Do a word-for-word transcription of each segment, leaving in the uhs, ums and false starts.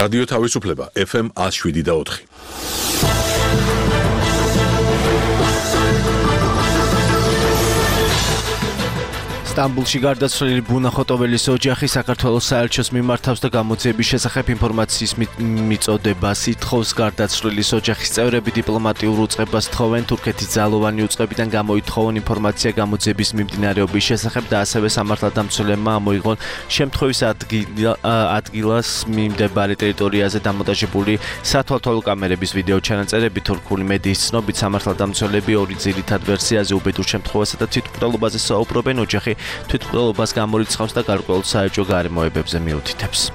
რადიო თავისუფლება ეფ ემ one oh seven და four. სტამბულში გარდაცვლილი ბუნა ხოტოველის ოჯახი საქართველოს საელჩოს მიმართავს და გამოძიების შესახებ ინფორმაციის მიწოდებას ითხოვს. გარდაცვლილის ოჯახის წევრები დიპლომატიურ უწყებას თხოვენ თურქეთის ძალოვანი უწყებიდან გამოითხოვონ ინფორმაცია გამოძიების მიმდინარეობის შესახებ და ასევე სამართალდამცველებმა ამოიღონ შემთხვევის ადგილას მიმდებარე ტერიტორიაზე დამონტაჟებული სათვალთვალო კამერების ვიდეო ჩანაწერები. თურქული მედიის ცნობით სამართალდამცველები ორი ძირითად ვერსიაზე უბედურ შემთხვევასა და თვითმკვლელობაზე საუბრობენ. ოჯახი თვითმკვლელობას გამორიცხავს და გარკვეულ საეჭვო გარემოებებზე მიუთითებს.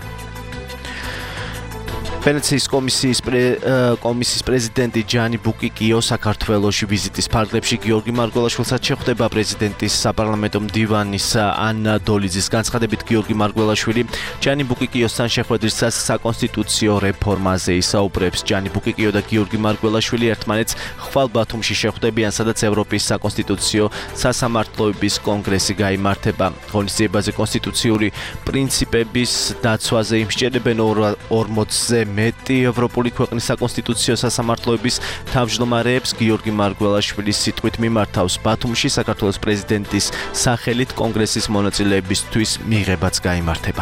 ვენეციის კომისიის კომისიის პრეზიდენტი ჯანი ბუკიკიო საქართველოში ვიზიტის ფარგლებში გიორგი მარგველაშვილსაც შეხვდება. პრეზიდენტის საპარლამენტო მდივანის ანა დოლიძის განცხადებით გიორგი მარგველაშვილი ჯანი ბუკიკიოსთან შეხვედრისას საკონსტიტუციო რეფორმაზე ისაუბრებს. ჯანი ბუკიკიო და გიორგი მარგველაშვილი ერთმანეთს ხვალ ბათუმში შეხვდებიან, სადაც ევროპის საკონსტიტუციო სასამართლოების კონგრესი გაიმართება. ღონისძიებაზე კონსტიტუციური პრინციპების დაცვაზე იმსჯერებენ ორმოცზე მეტი ევროპული ქვეყნის საკონსტიტუციო სასამართლოების თავმჯდომარეებს. გიორგი მარგველაშვილის სიტყვით მიმართავს ბათუმში საქართველოს პრეზიდენტის სახელით კონგრესის მონაწილეებისთვის მიღებაც გაიმართება.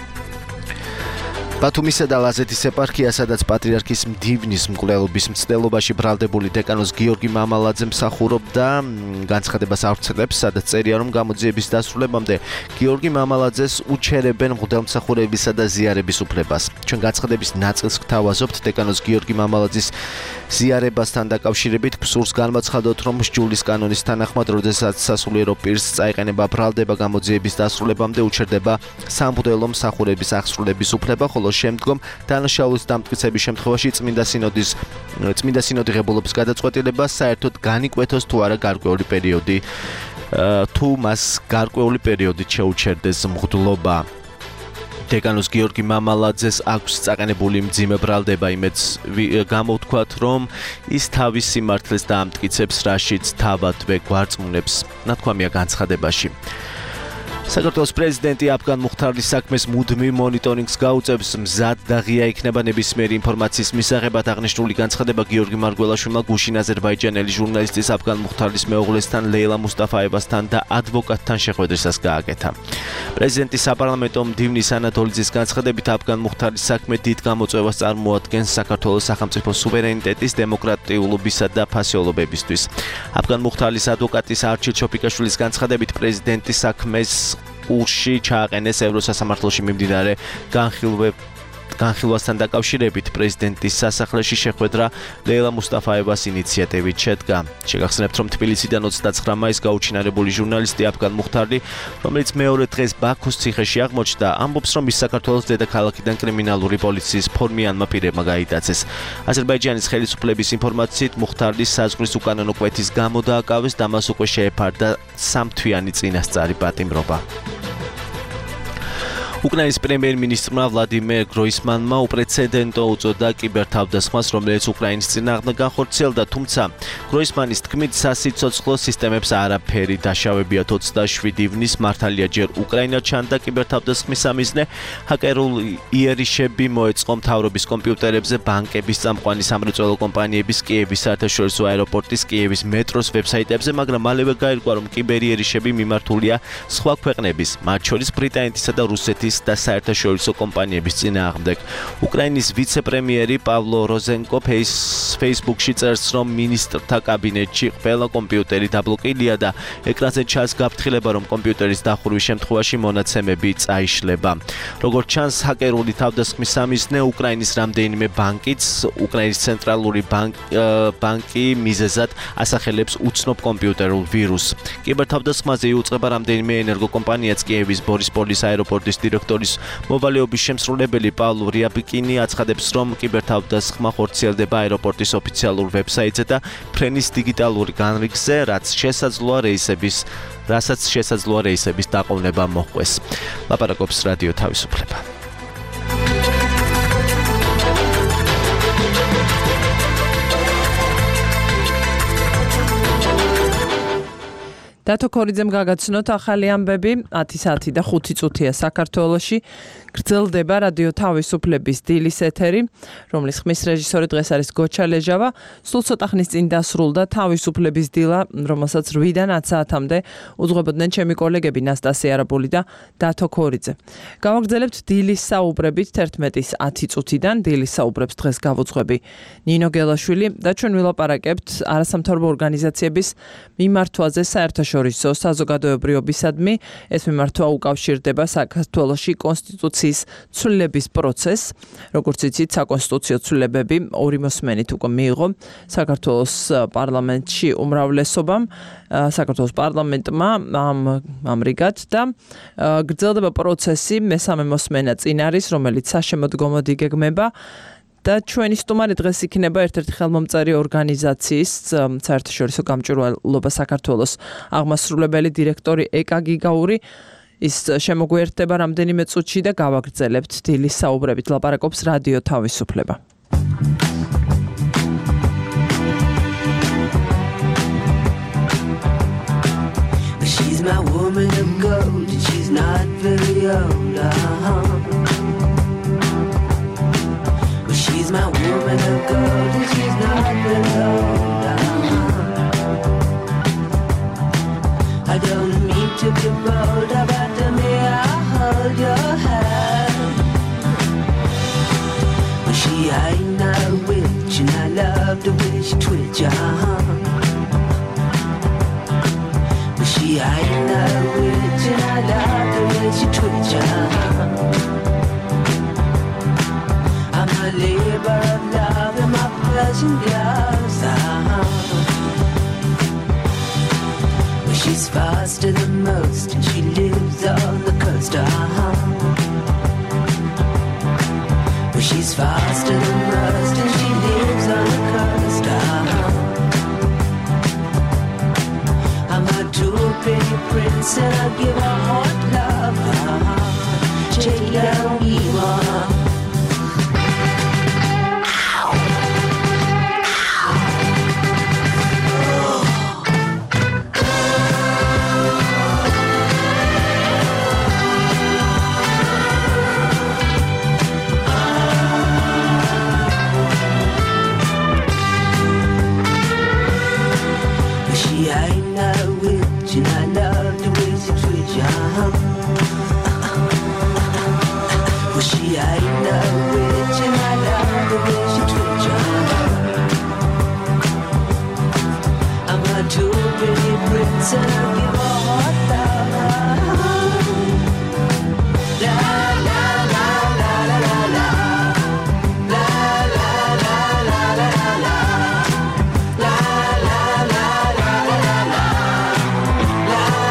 ბათუმისა და ლაზეთის ეპარქია, სადაც პატრიარქის მდივნის მკვლელობის მცდელობაში ბრალდებული დეკანოს გიორგი მამალაძე მსახურობდა, განცხადებას ავრცელებს, სადაც წერია, რომ გამოძიების დასრულებამდე გიორგი მამალაძეს უჩერებენ მღვდელმსახურებისა და ზიარების უფლებას. ჩვენ განცხადების ნაწილს გთავაზობთ დეკანოს გიორგი მამალაძის ზიარებასთან დაკავშირებით. გსურს განმაცხადოთ, რომ სჯულის კანონის თანახმად, როდესაც სასულიერო პირს წაეყენება ბრალდება გამოძიების დასრულებამდე, უჩერდება სამღვდელო მსახურების აღსრულების უფლება, ხოლო შემდგომ დანაშაულის დამტკიცების შემთხვევაში წმინდა სინოდის წმინდა სინოდი ღებულობს გადაწყვეტილებას საერთოდ განიკვეთოს თუ არა გარკვეული პერიოდი თუ მას გარკვეული პერიოდით შეუჩერდეს მღვდლობა. დეკანოს გიორგი მამალაძეს აქვს წაყენებული მძიმე ბრალდება, იმედს გამოვთქვათ, რომ ის თავის სიმართლეს დაამტკიცებს, რაშიც თავადვე გვარწმუნებს, ნათქვამია განცხადებაში. საქართველოს პრეზიდენტი აფგან მუხთარის საქმეს მუდმივ მონიტორინგს გაუწევს. მზად და ღია იქნება ნებისმიერი ინფორმაციის მისაღებად. აღნიშნული განცხადება გიორგი მარგველაშვილმა გუშინ აზერბაიჯანელი ჟურნალისტის აფგან მუხთარის მეუღლესთან ლეილა მუსტაფაევასთან და ადვოკატთან შეხვედრისას გააკეთა. პრეზიდენტის საპარლამენტო მდივნის ანა დოლიძის განცხადებით აფგან მუხთარის საქმე დიდ გამოწვევას წარმოადგენს საქართველოს სახელმწიფო სუვერენიტეტის, დემოკრატიულობისა და ფასეულობებისთვის. აფგან მუხთარის ადვოკატის არჩილ ჩოფიკაშვილის განცხადებით პრეზიდენტის საქმეს ურში ჩააყენეს ევროსასამართლოში მიმდინარე განხილვასთან დაკავშირებით. პრეზიდენტის სასახლეში შეხვედრა ლეილა მუსტაფაევას ინიციატივით შედგა. შეგახსენებთ, რომ თბილისიდან ოცდაცხრა მაისს გაუჩინარებული ჟურნალისტი აფგან მუხთარი, რომელიც მეორე დღეს ბაქოს ციხეში აღმოჩნდა, ამბობს, რომ ის საქართველოს დედაქალაქიდან კრიმინალური პოლიციის ფორმიანმა პირებმა გაიტაცეს. აზერბაიჯანის ხელისუფლების ინფორმაციით მუხთარის საზღვრის უკანონო კვეთის გამო დააკავეს და მას უკვე შეეფარდა სამთვიანი წინასწარი პატიმრობა. უკრაინის პრემიერ-მინისტრმა ვლადიმერ გროისმანმა უპრეცედენტო უწოდა კიბერთავდასხმას, რომელიც უკრაინის წინააღმდეგ განხორციელდა, თუმცა გროისმანის თქმით სასიცოცხლო სისტემებს არაფერი დაშავებიათ. ოცდაშვიდი ივნის მართალია ჯერ უკრაინა ჩანდა კიბერთავდასხმის სამიზნე. ჰაკერული იერიშები მოეწყო მთავრობის კომპიუტერებზე, ბანკების, წამყვანი სამრეწველო კომპანიების, კიევის საერთაშორისო აეროპორტის, კიევის მეტროს ვებსაიტებზე, მაგრამ მალევე გაირკვა, რომ კიბერიერიშები მიმართულია სხვა ქვეყნების, მათ შორის ბრიტანეთისა და რუსეთის და საერთაშორისო კომპანიების წინააღმდეგ. უკრაინის ვიცე-პრემიერი პავლო როზენკო Facebook-ში წერს, რომ მინისტრთა კაბინეტში ყველა კომპიუტერი დაბლოკილია და ეკრანზე ჩანს გაფრთხილება, რომ კომპიუტერის დახურვის შემთხვევაში მონაცემები წაიშლება. როგორც ჩანს, ჰაკერული თავდასხმის სამიზნე უკრაინის რამდენიმე ბანკიც, უკრაინის ცენტრალური ბანკი მიზეზად ასახელებს უცნობ კომპიუტერულ ვირუსს. კიბერთავდასხმაზე იუწყება რამდენიმე ენერგოკომპანიაც, კიევის ბორისპოლის აეროპორტის დირექტორი დირექტორის მოვალეობის შემსრულებელი პავლო რიაბიკინი აცხადებს, რომ კიბერთავდასხმა ხორციელდება აეროპორტის ოფიციალურ ვებსაიტზე და ფრენის დიგიტალური განრიგზე, რაც შესაძლოა რეისების, რასაც შესაძლოა რეისების დაყოვნება მოჰყვეს. ლაპარაკობს რადიო თავისუფლება. დათო ქორიძემ გაგაცნოთ ახალი ამბები ათი საათი და ხუთი წუთია საქართველოში გრძელდება რადიო თავისუფლების დილის ეთერი, რომლის ხმის რეჟისორი დღეს არის გოჩა ლეჟავა. სულ ცოტა ხნის წინ დასრულდა თავისუფლების დილა, რომელსაც რვიდან ათ საათამდე უძღვებოდნენ ჩემი კოლეგები ნასტასი არაბული და დათო ქორიძე. გავაგრძელებთ დილის საუბრებით თერთმეტის ათი წუთიდან. დილის საუბრებს დღეს გავუძღვები ნინო გელაშვილი და ჩვენ ვილაპარაკებთ არასამთავრობო ორგანიზაციების მიმართვაზე საერთაშორისო საზოგადოებრიობისადმი. ეს მიმართვა უკავშირდება საქართველოში კონსტიტუციის ცვლილების პროცესს. როგორც იცით, საკონსტიტუციო ცვლილებები ორი მოსმენით უკვე მიიღო საქართველოს პარლამენტში უმრავლესობამ, საქართველოს პარლამენტმა ამ ამრიგად და გრძელდება პროცესი, მესამე მოსმენა წინ არის, რომელიც საშემოდგომოდ იგეგმება. და ჩვენი სტუმარი დღეს იქნება ერთ-ერთი ხელმომწერი ორგანიზაციის საერთაშორისო გამჭვირვალობა საქართველოს აღმასრულებელი დირექტორი ეკა გიგაური. ის შემოგვიერთდება რამდენიმე წუთში და გავაგრძელებთ დილის საუბრებით. ლაპარაკობს რადიო თავისუფლება. She's my woman of gold, she's not very old. Uh-huh. She's my woman of gold and she's not very old. Uh-huh. I don't mean to be bold, but may I hold your hand? Well, she ain't no witch and I love the way she twitch. Uh-huh. Well, she ain't no witch and I love the way she twitch. Uh-huh. I'm a labor of love in my Persian gloves. Uh-huh. Well, she's faster than most and she lives on the coast. Uh-huh. Well, she's faster than most and she lives on the coast. Uh-huh. I'm a true pretty prince and I give her hot love. Uh-huh. Take down me one. La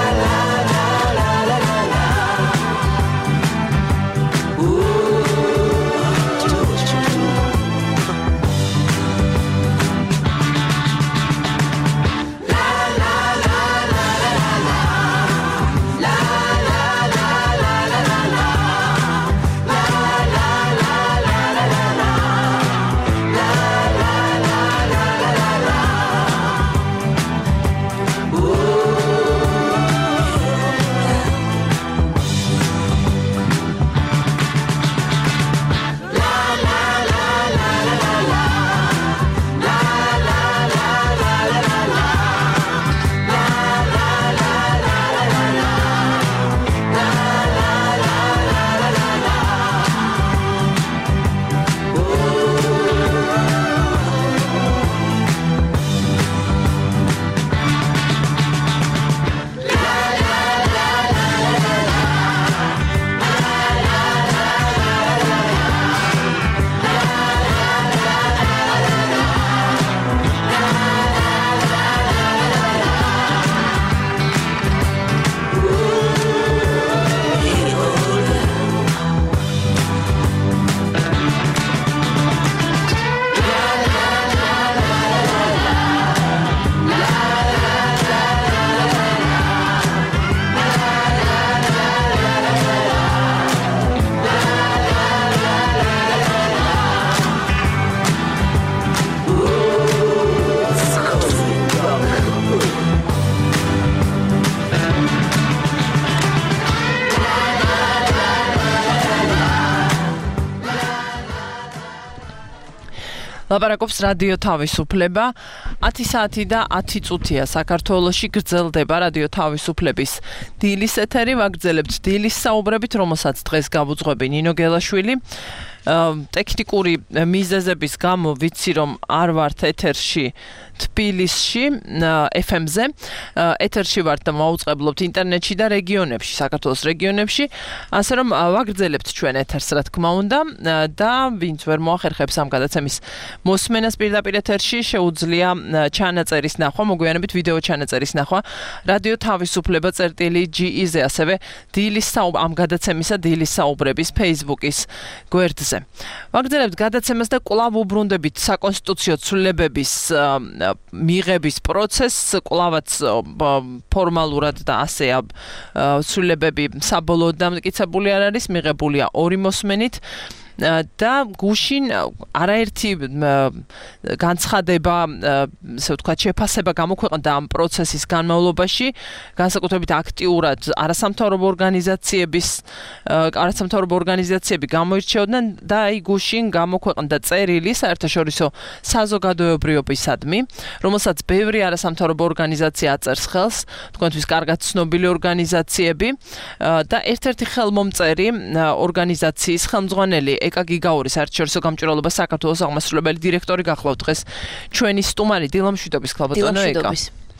ლაპარაკობს რადიო თავისუფლება. ათი საათი და ათი წუთია საქართველოში გრძელდება რადიო თავისუფლების დილის ეთერი. ვაგრძელებთ დილის საუბრებით, რომელსაც დღეს გავუძღვები ნინო გელაშვილი. ტექნიკური მიზეზების გამო ვიცი რომ არ ვართ ეთერში თბილისში ეფ ემ-ზე. ეთერში ვართ და მოვუწყებლობთ ინტერნეტში და რეგიონებში, საქართველოს რეგიონებში. ასე რომ ვაგრძელებთ ჩვენ ეთერს, რა თქმა უნდა, და ვინც ვერ მოახერხებს ამ გადაცემის მოსმენას პირდაპირ ეთერში, შეუძლია ჩანაწერის ნახვა, მოგვიანებით ვიდეო ჩანაწერის ნახვა რადიო თავისუფლება წერტილი ჯი ი-ზე, ასევე დილის საუბრ ამ გადაცემისა დილის საუბრების Facebook-ის გვერდზე. ვაგრძელებთ გადაცემას და კვლავ უბრუნდებით საკონსტიტუციო ცვლილებების მიღების პროცესს, კვლავაც ფორმალურად და ასე ცვლილებები საბოლოოდ დამტკიცებული არ არის, მიღებულია ორი მოსმენით. და გუშინ არაერთი განცხადება, ასე ვთქვათ, შეფასება გამოქვეყნდა ამ პროცესის განმავლობაში, განსაკუთრებით აქტიურად არასამთავრობო ორგანიზაციების არასამთავრობო ორგანიზაციები გამოირჩეოდნენ და აი გუშინ გამოქვეყნდა წერილი საერთაშორისო საზოგადოებრიობისადმი, რომელსაც ბევრი არასამთავრობო ორგანიზაცია აწერს ხელს, თქვენთვის კარგად ცნობილი ორგანიზაციები და ერთ-ერთი ხელმომწერი ორგანიზაციის ხელმძღვანელი ეკა გიგაური საერთაშორისო გამჭვირვალობა საქართველოს აღმასრულებელი დირექტორი გახლავთ დღეს ჩვენი სტუმარი დილამშვიდობის ქალბატონო ეკა.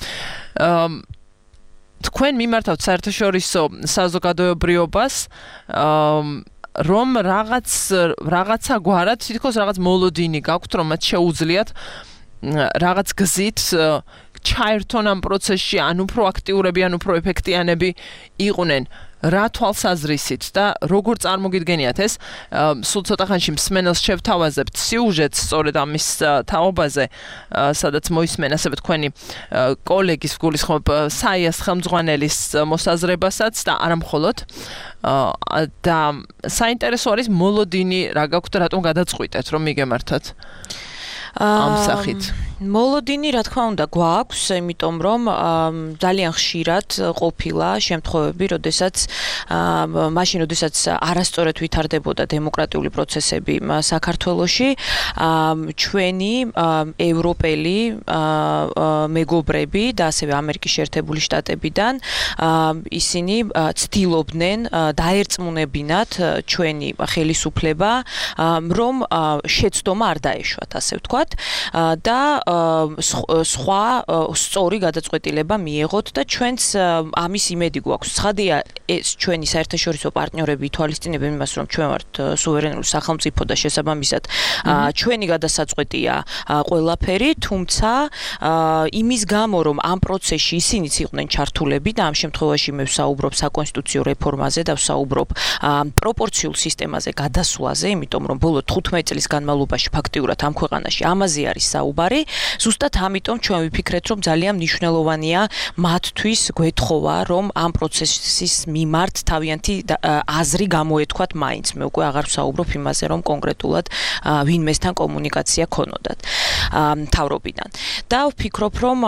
თქვენ მიმართავთ საერთაშორისო საზოგადოებრიობას, რომ რაღაც რაღაცა გვარად თითქოს რაღაც მოლოდინი გაქვთ, რომ მათ შეუძლიათ რაღაც გზით ჩაერთონ ამ პროცესში, ან უფრო აქტიურები, ან უფრო ეფექტიანები იყვნენ. რა თვალსაზრისით და როგორ წარმოგიდგენიათ ეს? სულ ცოტა ხანში მსმენელს შევთავაზებთ სიუჟეტს სწორედ ამის თაობაზე, სადაც მოისმენ ასევე თქვენი კოლეგის გულისხმობ საიას ხელმძღვანელის მოსაზრებასაც და არა მხოლოდ. და საინტერესო არის მოლოდინი რა გაქვთ, რატომ გადაწყვიტეთ რომ მიგემართათ ამ სახით? მოლოდინი რა თქმა უნდა გვაქვს, იმიტომ რომ ძალიან ხშირად ყოფილა შემთხვევები, როდესაც მაშინ როდესაც არასწორად ვითარდებოდა დემოკრატიული პროცესები საქართველოში, ჩვენი ევროპელი მეგობრები და ასევე ამერიკის შეერთებული შტატებიდან ისინი ცდილობდნენ დაერწმუნებინათ ჩვენი ხელისუფლება, რომ შეცდომა არ დაეშვათ, ასე ვთქვათ, და სხვა სწორი გადაწყვეტილება მიიღოთ და ჩვენც ამის იმედი გვაქვს. ცხადია, ეს ჩვენი საერთაშორისო პარტნიორები ითვალისწინებენ იმას, რომ ჩვენ ვართ სუვერენული სახელმწიფო და შესაბამისად ჩვენი გადასაწყვეტია ყველაფერი, თუმცა იმის გამო, რომ ამ პროცესში ისინიც იყვნენ ჩართულები და ამ შემთხვევაში მე ვსაუბრობ საკონსტიტუციო რეფორმაზე და ვსაუბრობ პროპორციულ სისტემაზე გადასვლაზე, იმიტომ რომ ბოლო თხუთმეტი წლის განმავლობაში ფაქტიურად ამ ქვეყანაში ამაზე არის საუბარი. ზუსტად ამიტომ ჩვენ ვიფიქრეთ, რომ ძალიან მნიშვნელოვანია მათთვის გვეთხოვა, რომ ამ პროცესის მიმართ თავიანთი აზრი გამოეთქვათ მაინც. მე უკვე აღარ ვსაუბრობ იმაზე, რომ კონკრეტულად ვინმესთან კომუნიკაცია ქონოდათ მთავრობიდან. და ვფიქრობ, რომ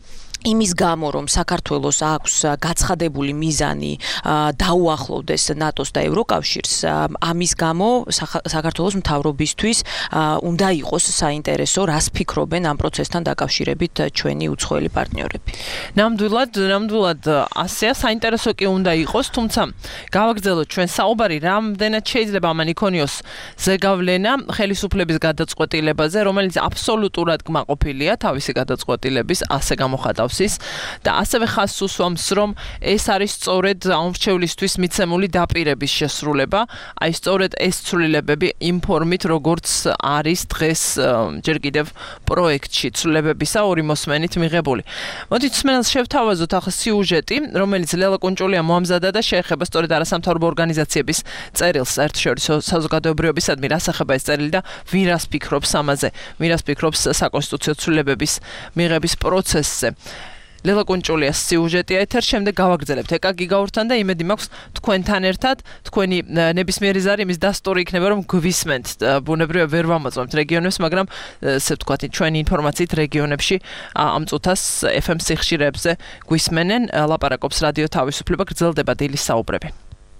იმის გამო, რომ საქართველოს აქვს გაცხადებული მიზანი დაუახლოვდეს ნატოს და ევროკავშირს, ამის გამო საქართველოს მთავრობისთვის უნდა იყოს საინტერესო, რას ფიქრობენ ამ პროცესთან დაკავშირებით ჩვენი უცხოელი პარტნიორები. ნამდვილად, ნამდვილად ასეა, საინტერესო კი უნდა იყოს, თუმცა გავაგრძელოთ ჩვენ საუბარი, რამდენად შეიძლება ამან იქონიოს ზეგავლენა ხელისუფლების გადაწყვეტილებაზე, რომელიც აბსოლუტურად კმაყოფილია თავისი გადაწყვეტილების, ასე გამოხატავს და ასევე ხაზს უსვამს, რომ ეს არის სწორედ ამორჩევლისთვის მიცემული დაპირების შესრულება, აი სწორედ ეს ცვლილებები იმ ფორმით, როგორც არის დღეს ჯერ კიდევ პროექტში ცვლილებებისა ორი მოსმენით მიღებული. მოდით მსმენელს შევთავაზოთ ახლა სიუჟეტი, რომელიც ლელა კუნჭულია მოამზადა და შეეხება სწორედ არასამთავრობო ორგანიზაციების წერილს საერთაშორისო საზოგადოებრიობისადმი, რას ეხება ეს წერილი და ვინ რას ფიქრობს ამაზე, ვინ რას ფიქრობს საკონსტიტუციო ცვლილებების მიღების პროცესზე. ლელა კუნჭულიას სიუჟეტია ეთერ, შემდეგ გავაგრძელებთ ეკა გიგაურთან და იმედი მაქვს თქვენთან ერთად, თქვენი ნებისმიერი ზარი იმის დასტური იქნება, რომ გვისმენთ. ბუნებრივია ვერ ვამოწმებთ რეგიონებს, მაგრამ ესე ვთქვათ, ჩვენი ინფორმაციით რეგიონებში ამ წუთას ეფ ემ სიხშირეებზე გვისმენენ, ლაპარაკობს რადიო თავისუფლება, გრძელდება დილის საუბრები.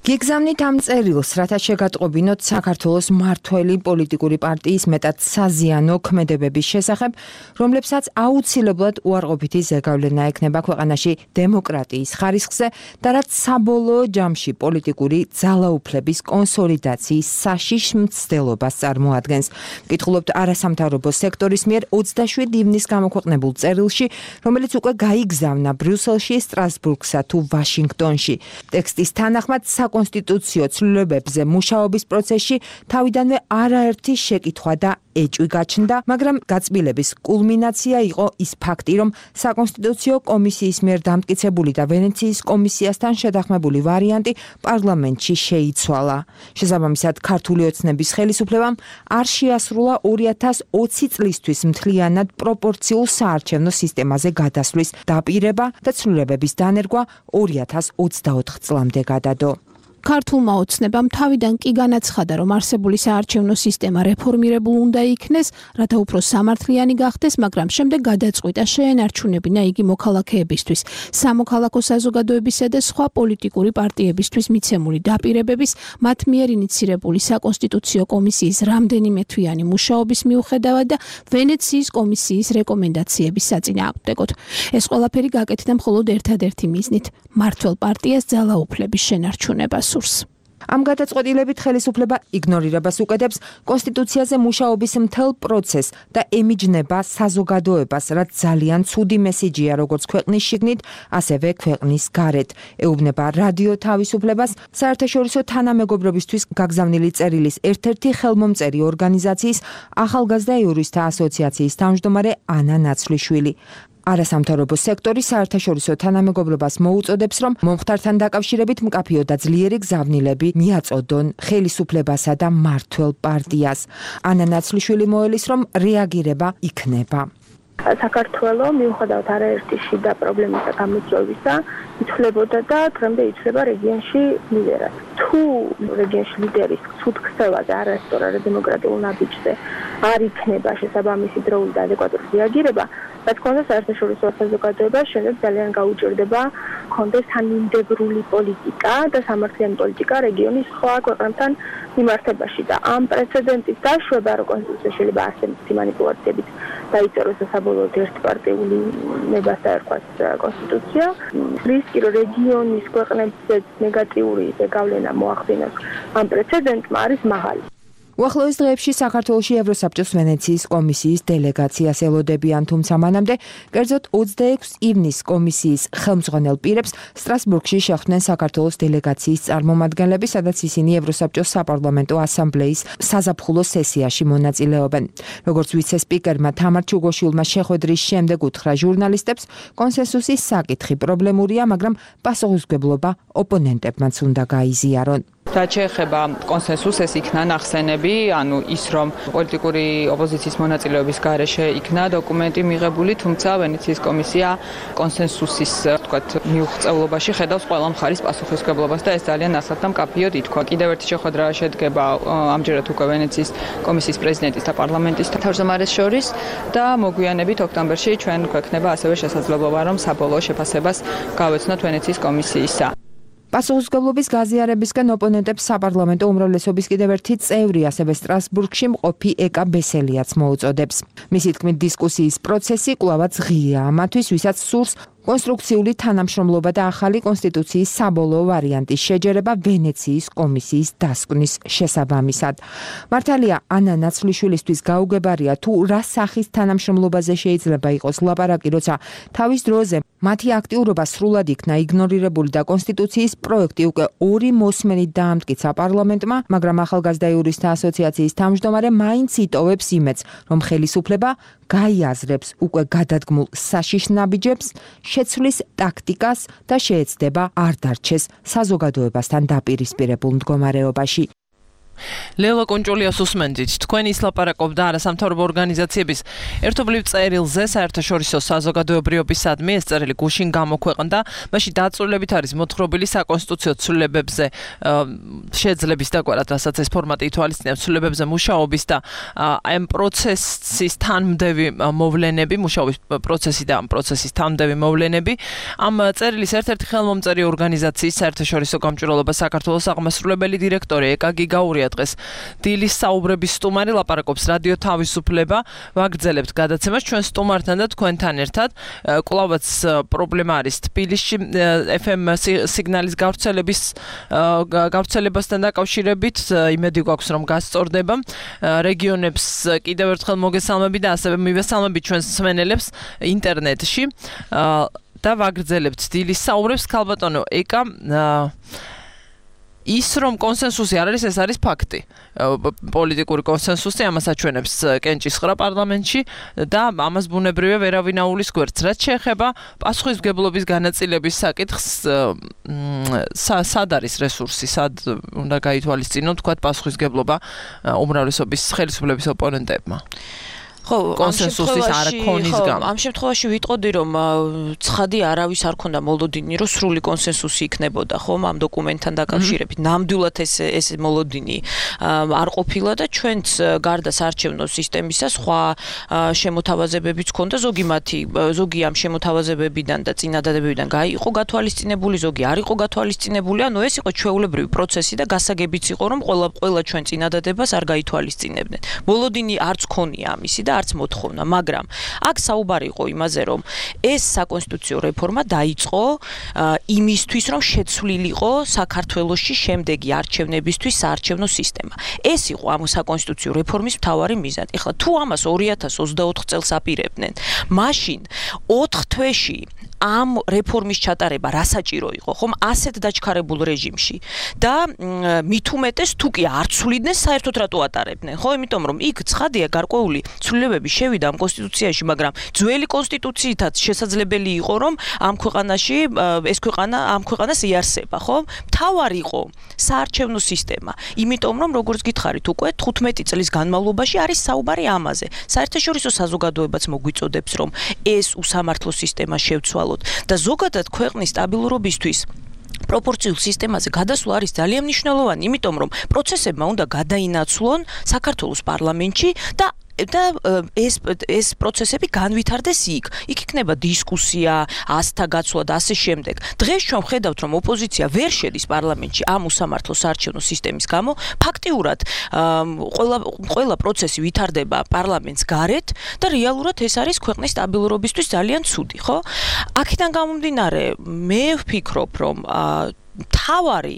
გიგზავნით ამ წერილს, რათა შეგატყობინოთ საქართველოს მმართველი პოლიტიკური პარტიის მეტად საზიანო ქმედებების შესახებ, რომლებსაც აუცილებლად უარყოფითი ზეგავლენა ექნება ქვეყანაში დემოკრატიის ხარისხზე და რაც საბოლოო ჯამში პოლიტიკური ძალაუფლების კონსოლიდაციის საშიშ მცდელობას წარმოადგენს. Ვკითხულობთ არასამთავრობო სექტორის მიერ ოცდაშვიდი ივნის გამოქვეყნებულ წერილში, რომელიც უკვე გაიგზავნა ბრიუსელში, სტრასბურგსა თუ ვაშინგტონში. ტექსტის თანახმად საკონსტიტუციო ცვლილებებზე მუშაობის პროცესში თავიდანვე არაერთი შეკითხვა და ეჭვი გაჩნდა, მაგრამ გაწმილების კულმინაცია იყო ის ფაქტი, რომ საკონსტიტუციო კომისიის მიერ დამტკიცებული და ვენეციის კომისიასთან შეთანხმებული ვარიანტი პარლამენტში შეიცვალა. შესაბამისად, ქართული ოცნების ხელისუფლებამ არ შეასრულა ორი ათას ოცი წლისთვის მთლიანად პროპორციულ საარჩევნო სისტემაზე გადასვლის დაპირება და ცვლილებების დანერგვა ორი ათას ოცდაოთხ წლამდე გადადო. ქართულმა ოცნებამ თავიდან კი განაცხადა, რომ არსებული საარჩევნო სისტემა რეფორმირებული უნდა იქნეს, რათა უფრო სამართლიანი გახდეს, მაგრამ შემდეგ გადაწყვიტა შეენარჩუნებინა იგი მოქალაქეებისთვის, სამოქალაქო საზოგადოებისა და სხვა პოლიტიკური პარტიებისთვის მიცემული დაპირებების, მათ მიერ ინიცირებული საკონსტიტუციო კომისიის რამდენიმე თვიანი მუშაობის მიუხედავად და ვენეციის კომისიის რეკომენდაციების საწინააღმდეგოდ. ეს ყველაფერი გაკეთდა მხოლოდ ერთადერთი მიზნით, მმართველ პარტიას ძალაუფლების შენარჩუნებას. ამ გადაწყვეტილებით ხელისუფლება იგნორირებას უკეთებს კონსტიტუციაზე მუშაობის მთელ პროცესს და ემიჯნება საზოგადოებას, რაც ძალიან ცუდი მესიჯია როგორც ქვეყნის შიგნით, ასევე ქვეყნის გარეთ. ეუბნება რადიო თავისუფლებას, საერთაშორისო თანამეგობრობისთვის გაგზავნილი წერილის ერთ-ერთი ხელმომწერი ორგანიზაციის ახალგაზრდა იურისტთა ასოციაციის თავმჯდომარე ანა ნაცვლიშვილი. არასამთავრობო სექტორი საერთაშორისო თანამეგობრობას მოუწოდებს, რომ მომხდართან დაკავშირებით მკაფიო და ძლიერი გზავნილები მიაწოდონ ხელისუფლებასა და მმართველ პარტიას. ანა ნაცვლიშვილი მოელის, რომ რეაგირება იქნება. საქართველოს მიუხედავად არაერთი შიდა პრობლემის და გამოწვევისა, იცვლებოდა და დღემდე იცვლება რეგიონში ლიდერად. თუ რეგიონში ლიდერის ცუდ ქცევაზე, არასწორ არადემოკრატიულ ნაბიჯზე არ იქნება შესაბამისი დროული და ადეკვატური რეაგირება, რა თქმა უნდა, საერთაშორისო საზოგადოებას შემდეგ ძალიან გაუჭირდება კონდეს თანმიმდევრული პოლიტიკა და სამართლიანი პოლიტიკა რეგიონის სხვა ქვეყნებთან მიმართებაში და ამ პრეცედენტის დაშვება, რომ კონსტიტუცია შეიძლება ასე მცირე მანიპულაციებით დაიწეროს და საბოლოოდ ერთპარტიული ნებას დაერქვას კონსტიტუცია. რისკი, რომ რეგიონის ქვეყნებზეც ნეგატიური ზეგავლენა მოახდინოს ამ პრეცედენტმა არის მაღალი. უახლოეს დღეებში საქართველოში ევროსაბჭოს ვენეციის კომისიის დელეგაციას ელოდებიან, თუმცა მანამდე, კერძოდ ოცდაექვსი ივნისს კომისიის ხელმძღვანელ პირებს სტრასბურგში შეხვდნენ საქართველოს დელეგაციის წარმომადგენლები, სადაც ისინი ევროსაბჭოს საპარლამენტო ასამბლეის საზაფხულო სესიაში მონაწილეობენ. როგორც ვიცე-სპიკერმა თამარ ჩუგოშვილმა შეხვედრის შემდეგ უთხრა ჟურნალისტებს, კონსენსუსის საკითხი პრობლემურია, მაგრამ პასუხისმგებლობა ოპონენტებმაც უნდა გაიზიარონ. რაც შეეხება კონსენსუსს, ეს იქნა ნახსენები, ანუ ის, რომ პოლიტიკური ოპოზიციის მონაწილეობის გარეშე იქნა დოკუმენტი მიღებული, თუმცა ვენეციის კომისია კონსენსუსის, თქვათ, მიუღწევლობაში ხედავს ყველა მხარის პასუხისმგებლობას და ეს ძალიან ასად და მკაფიოდ ითქვა. კიდევ ერთი შეხვედრა შედგება ამჯერად უკვე ვენეციის კომისიის პრეზიდენტის და პარლამენტის თავმჯდომარეს შორის და მოგვიანებით ოქტომბერში ჩვენ გვექნება ასევე შესაძლებლობა, რომ საბოლოო შეფასებას გავეცნოთ ვენეციის კომისიისა. პასუხისმგებლობის გაზიარებისგან ოპონენტებს საპარლამენტო უმრავლესობის კიდევ ერთი წევრი, ასევე სტრასბურგში მყოფი ეკა ბესელიაც მოუწოდებს. მისი თქმით, დისკუსიის პროცესი კვლავაც ღიაა ამათვის, ვისაც სურს კონსტრუქციული თანამშრომლობა და ახალი კონსტიტუციის საბოლოო ვარიანტის შეჯერება ვენეციის კომისიის დასკვნის შესაბამისად. მართალია, ანა ნაცვლიშვილისთვის გაუგებარია, თუ რა სახის თანამშრომლობაზე შეიძლება იყოს ლაპარაკი, როცა თავის დროზე მათი აქტიურობა სრულად იქნა იგნორირებული და კონსტიტუციის პროექტი უკვე ორი მოსმენით დაამტკიცა პარლამენტმა, მაგრამ ახალგაზრდა იურისტთა ასოციაციის თავმჯდომარე მაინც იტოვებს იმედს, რომ ხელისუფლება გაიაზრებს უკვე გადადგმულ საშიშ ნაბიჯებს, შეცვლის ტაქტიკას და შეეცდება არ დარჩეს საზოგადოებასთან დაპირისპირებულ მდგომარეობაში. ლელა კონჭულიას უსმენდით. თქვენ ის ლაპარაკობდა არასამთავრობო ორგანიზაციების ერთობლივ წერილზე საერთაშორისო საზოგადოებრიობისადმი ეს წერილი გუშინ გამოქვეყნდა. მაშინ დაწვრილებით არის მოთხრობილი საკონსტიტუციო ცვლილებებზე შეძლების დაგვარად, რასაც ეს ფორმატი ითვალისწინებს ცვლილებებზე მუშაობის და ამ პროცესის თანმდევი მოვლენები, მუშაობის პროცესი და ამ პროცესის თანმდევი მოვლენები. ამ წერილის ერთ-ერთი ხელმომწერი ორგანიზაციის საერთაშორისო გამჭვირვალობა საქართველოს აღმასრულებელი დირექტორი ეკა გიგაურია დღეს დილის საუბრების სტუმარი ლაპარაკობს რადიო თავისუფლება. ვაგრძელებთ გადაცემას ჩვენ სტუმართან და თქვენთან ერთად. კვლავაც პრობლემა არის თბილისში ეფ ემ სიგნალის გავრცელების გავრცელებასთან დაკავშირებით. იმედი გვაქვს რომ გასწორდება. რეგიონებს კიდევ ერთხელ მოგესალმები და ასევე მივესალმები ჩვენს მსმენელებს ინტერნეტში. და ვაგრძელებთ დილის საუბრებს ქალბატონო ეკა ის რომ კონსენსუსი არ არის ეს არის ფაქტი პოლიტიკური კონსენსუსი ამას აჩვენებს კენჭისყრა პარლამენტში და ამას ბუნებრივია ვერავინ აულის გვერდს რაც შეეხება პასუხისმგებლობის განაწილების საკითხს სად არის რესურსი სად უნდა გაითვალისწინოთ თქვა პასუხისმგებლობა უმრავლესობის ხელისუფლების ოპონენტებმა ხო, კონსენსუსის არ ქონის გამო. ამ შემთხვევაში ვიტყოდი რომ ცხადი არავის არ ქონდა მოლოდინი რომ სრული კონსენსუსი იქნებოდა, ხომ, ამ დოკუმენტთან დაკავშირებით. ნამდვილად ეს ეს მოლოდინი არ ყოფილა და ჩვენც გარდა საარჩევნო სისტემისა სხვა შემოთავაზებებიც ქონდა, ზოგი მათი, ზოგი ამ შემოთავაზებებიდან და წინადადებებიდან იყო გათვალისწინებული, ზოგი არ იყო გათვალისწინებული, ანუ ეს იყო ჩვეულებრივი პროცესი და გასაგებიც იყო რომ ყველა ყველა ჩვენ წინადადებას არ გაითვალისწინებდნენ. მოლოდინი არც ქონია ამისი და არც მოთხოვნა, მაგრამ აქ საუბარი იყო იმაზე, რომ ეს საკონსტიტუციო რეფორმა დაიწყო იმისთვის, რომ შეცვლილიყო საქართველოში შემდეგი არჩევნებისთვის საარჩევნო სისტემა. ეს იყო ამ საკონსტიტუციო რეფორმის მთავარი მიზანი. ეხლა თუ ამას ორი ათას ოცდაოთხ წელს აპირებდნენ, მაშინ ოთხ თვეში ამ რეფორმის ჩატარება რა საჭირო იყო, ხომ, ასეთ დაჩქარებულ რეჟიმში და მით უმეტეს თუ კი არ ცვლიდნენ, საერთოდ რატო ატარებდნენ, ხო, იმიტომ რომ იქ ცხადია გარკვეული ცვლილებები შევიდა ამ კონსტიტუციაში, მაგრამ ძველი კონსტიტუციითაც შესაძლებელი იყო, რომ ამ ქვეყანაში ეს ქვეყანა ამ ქვეყანას იარსება, ხო? მთავარი იყო საარჩევნო სისტემა, იმიტომ რომ როგორც გითხარით უკვე თხუთმეტი წლის განმავლობაში არის საუბარი ამაზე. საერთაშორისო საზოგადოებაც მოგვიწოდებს, რომ ეს უსამართლო სისტემა შევცვალოთ და ზოგადად ქვეყნის სტაბილურობისთვის პროპორციულ სისტემაზე გადასვლა არის ძალიან მნიშვნელოვანი, იმიტომ რომ პროცესებმა უნდა გადაინაცვლონ საქართველოს პარლამენტში და და ეს ეს პროცესები განვითარდეს იქ. იქ იქნება დისკუსია, ასთა გაცვლა და ასე შემდეგ. დღეს ჩვენ ხედავთ, რომ ოპოზიცია ვერ შედის პარლამენტში ამ უსამართლო საარჩევნო სისტემის გამო. ფაქტიურად ყველა ყველა პროცესი ვითარდება პარლამენტს გარეთ და რეალურად ეს არის ქვეყნის სტაბილურობისთვის ძალიან ცუდი, ხო? აქედან გამომდინარე, მე ვფიქრობ, რომ თავარი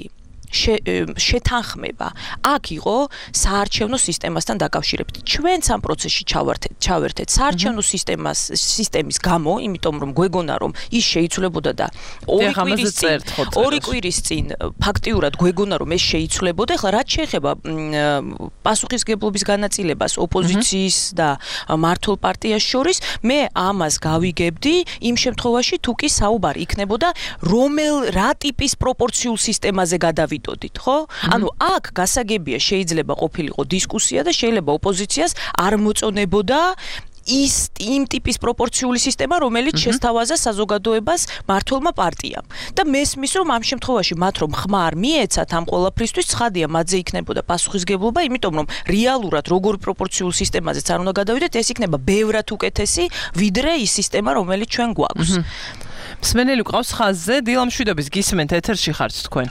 შეთანხმება აქ იყო საარჩევნო სისტემასთან დაკავშირებით. ჩვენც ამ პროცესში ჩავერთეთ, ჩავერთეთ საარჩევნო სისტემას სისტემის გამო, იმიტომ რომ გვეგონა რომ ის შეიცვლებოდა და ორი კვირის წინ ორი კვირის წინ ფაქტიურად გვეგონა რომ ეს შეიცვლებოდა. ეხლა რაც შეეხება პასუხისმგებლობის განაწილებას ოპოზიციის და მართლ პარტიას შორის, მე ამას გავიგებდი იმ შემთხვევაში თუ კი საუბარი იქნებოდა რომელ რა ტიპის პროპორციულ სისტემაზე გადავიდოდით. ხო? ანუ აქ გასაგებია შეიძლება ყოფილიყო დისკუსია და შეიძლება ოპოზიციას არ მოწონებოდა ის იმ ტიპის პროპორციული სისტემა, რომელიც შესთავაზა საზოგადოებას მართლმა პარტიამ. და მესმის რომ ამ შემთხვევაში მათ რომ ხმა არ მიეცათ ამ ყველაფრისთვის, ცხადია მათზე იქნებოდა პასუხისმგებლობა, იმიტომ რომ რეალურად როგორ პროპორციულ სისტემაზეც არ უნდა გადავიდეთ, ეს იქნება ბევრად უკეთესი, ვიდრე ის სისტემა, რომელიც ჩვენ გვაქვს. მსმენელი ყავს ხაზზე, დილა მშვიდობის გისმენთ ეთერში ხართ თქვენ.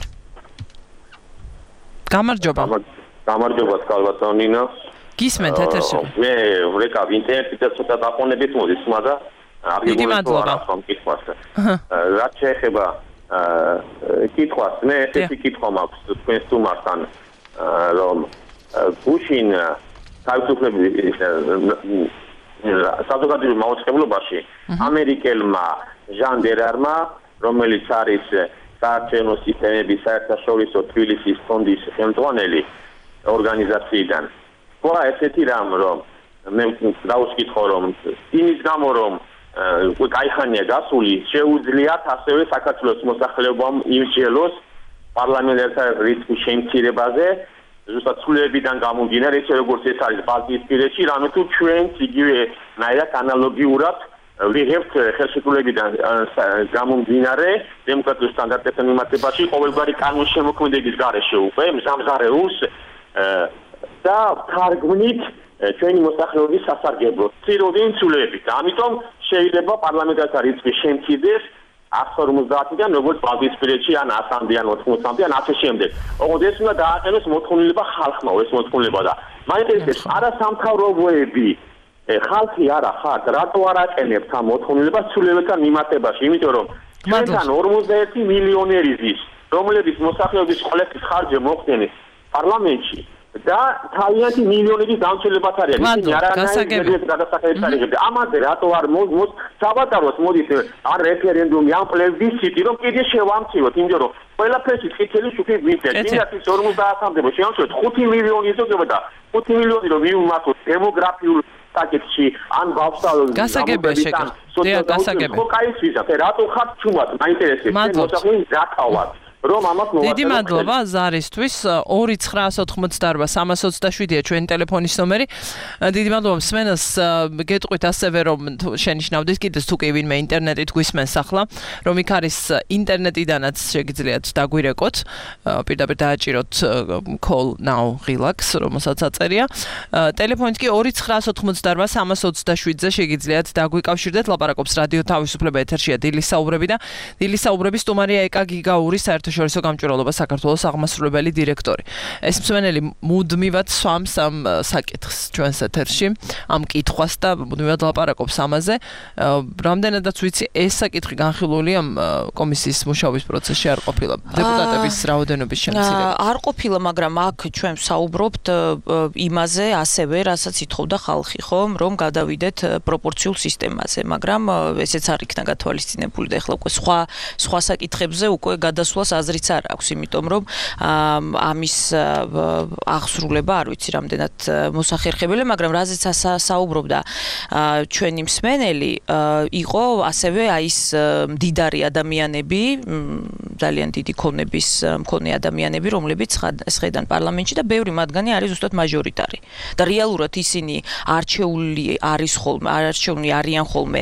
გამარჯობა. გამარჯობა ქალბატონინა. გისმენთ ეთერში. მე ვრეკავ ინტერნეტით ცოტა დაყონებით მოდის, მაგრამ აგიგულება. რაც შეეხება კითხვას, მე ესეთი კითხვა მაქვს თქვენ სტუმართან, რომ გუშინ თავისუფლების საზოგადოებრივ მაუწყებლობაში ამერიკელმა ჟან დერარმა, რომელიც არის საარჩევნო სისტემების საერთაშორისო თბილისის ფონდის ხელმძღვანელი ორგანიზაციიდან. ყვა ესეთი რამ, რომ მე დავუსკითხო, რომ იმის გამო, რომ კაიხანია გასული, შეუძლიათ ასევე საქართველოს მოსახლეობამ იმსჯელოს პარლამენტარულ რიცხვის შემცირებაზე ზუსტად ცვლილებიდან გამომდინარე, ესე როგორც ეს არის ბალტიისპირეთში, რამე თუ ჩვენც იგივე ნაირად ანალოგიურად ვიღებთ ხელშეკრულებიდან გამომდინარე დემოკრატიულ სტანდარტებთან მიმართებაში ყოველგვარი კანონშემოქმედების გარეშე უკვე მზამზარეულს და თარგმნით ჩვენი მოსახლეობის სასარგებლოდ ციროდინ ცვლილებით. ამიტომ შეიძლება პარლამენტართა რიცხვი შემცირდეს εκατს ორმოცდაათიდან როგორც ბალტიისპირეთში ან ასამდე ან ოთხმოცამდე ან ასე შემდეგ. ოღონდ ეს უნდა დააყენოს მოთხოვნილება ხალხმა, ეს მოთხოვნილება და მაინტერესებს არასამთავრობოები ხალხი არა ხართ, რატო არ აყენებთ ამ მოთხოვნილებას ცვლილებებთან მიმართებაში, იმიტომ რომ ჩვენთან ორმოცდაერთი მილიონერი ზის, რომლებიც მოსახლეობის ყოლეთის ხარჯზე მოხდენენ პარლამენტში და თავიანთი მილიონების დამცველებაც არიან. ისინი არანაირ გადასახადებს არ იღებენ. ამაზე რატო არ მოძ საბატაროს მოდით არ რეფერენდუმი, ან პლებისციტი, რომ კიდე შევამციროთ, იმიტომ რომ ყველაფერში წითელი შუქი გვინდათ. მინდათ ორმოცდაათამდე შევამციროთ ხუთი მილიონი იზოგება და ხუთი მილიონი რომ მივუმართოთ დემოგრაფიულ საკითხში ან ბავშვთა გასაგებია შეკრა. დიახ, გასაგებია. ხო, კაი ვიზა, რატო ხართ ჩუმად? მაინტერესებს მოსახლეობის დაკავად. რომ ამას მოვაწოდოთ. დიდი მადლობა ზარისთვის. ორი ცხრაას ოთხმოცდაარბა სამას ოცდაშვიდია ჩვენი ტელეფონის ნომერი. დიდი მადლობა მსმენელს. გეტყვით ასევე რომ შენიშნავდით კიდეც თუ კი ვინმე ინტერნეტით გვისმენს ახლა, რომ იქ არის ინტერნეტიდანაც შეგიძლიათ დაგვირეკოთ. პირდაპირ დააჭიროთ call now relax, რომელსაც აწერია. ტელეფონით კი ორი ცხრაას ოთხმოცდაარბა სამას ოცდაშვიდზე შეგიძლიათ დაგვიკავშირდეთ. ლაპარაკობს რადიო თავისუფლება ეთერშია დილის საუბრები და დილის საუბრების სტუმარია ეკა გიგაური საერთაშორისო გამჭვირვალობა საქართველოს აღმასრულებელი დირექტორი. ეს მსმენელი მუდმივად swams ამ საკითხს ჩვენს ეთერში, ამ კითხვას და მუდმივად ლაპარაკობს ამაზე. რამდენადაც ვიცი, ეს საკითხი განხილული ამ კომისიის მუშაობის პროცესში არ ყოფილა. დეპუტატების რაოდენობის შემცირება. არ ყოფილა, მაგრამ აქ ჩვენ საუბრობთ იმაზე, ასევე, რასაც ითხოვდა ხალხი, ხომ, რომ გადავიდეთ პროპორციულ სისტემაზე, მაგრამ ესეც არ იქნა გათვალისწინებული და ეხლა უკვე სხვა სხვა საკითხებზე უკვე გადასვლას აზრიც არ აქვს, იმიტომ რომ ამის აღსრულება არ ვიცი რამდენად მოსახერხებელია, მაგრამ რაზეც საუბრობდა ჩვენი მსმენელი, იყო ასევე აი ეს მდიდარი ადამიანები, ძალიან დიდი ქონების მქონე ადამიანები, რომლებიც სხედან პარლამენტში და ბევრი მათგანი არის ზუსტად მაჟორიტარი. და რეალურად ისინი არჩეული არის ხოლმე, არჩეული არიან ხოლმე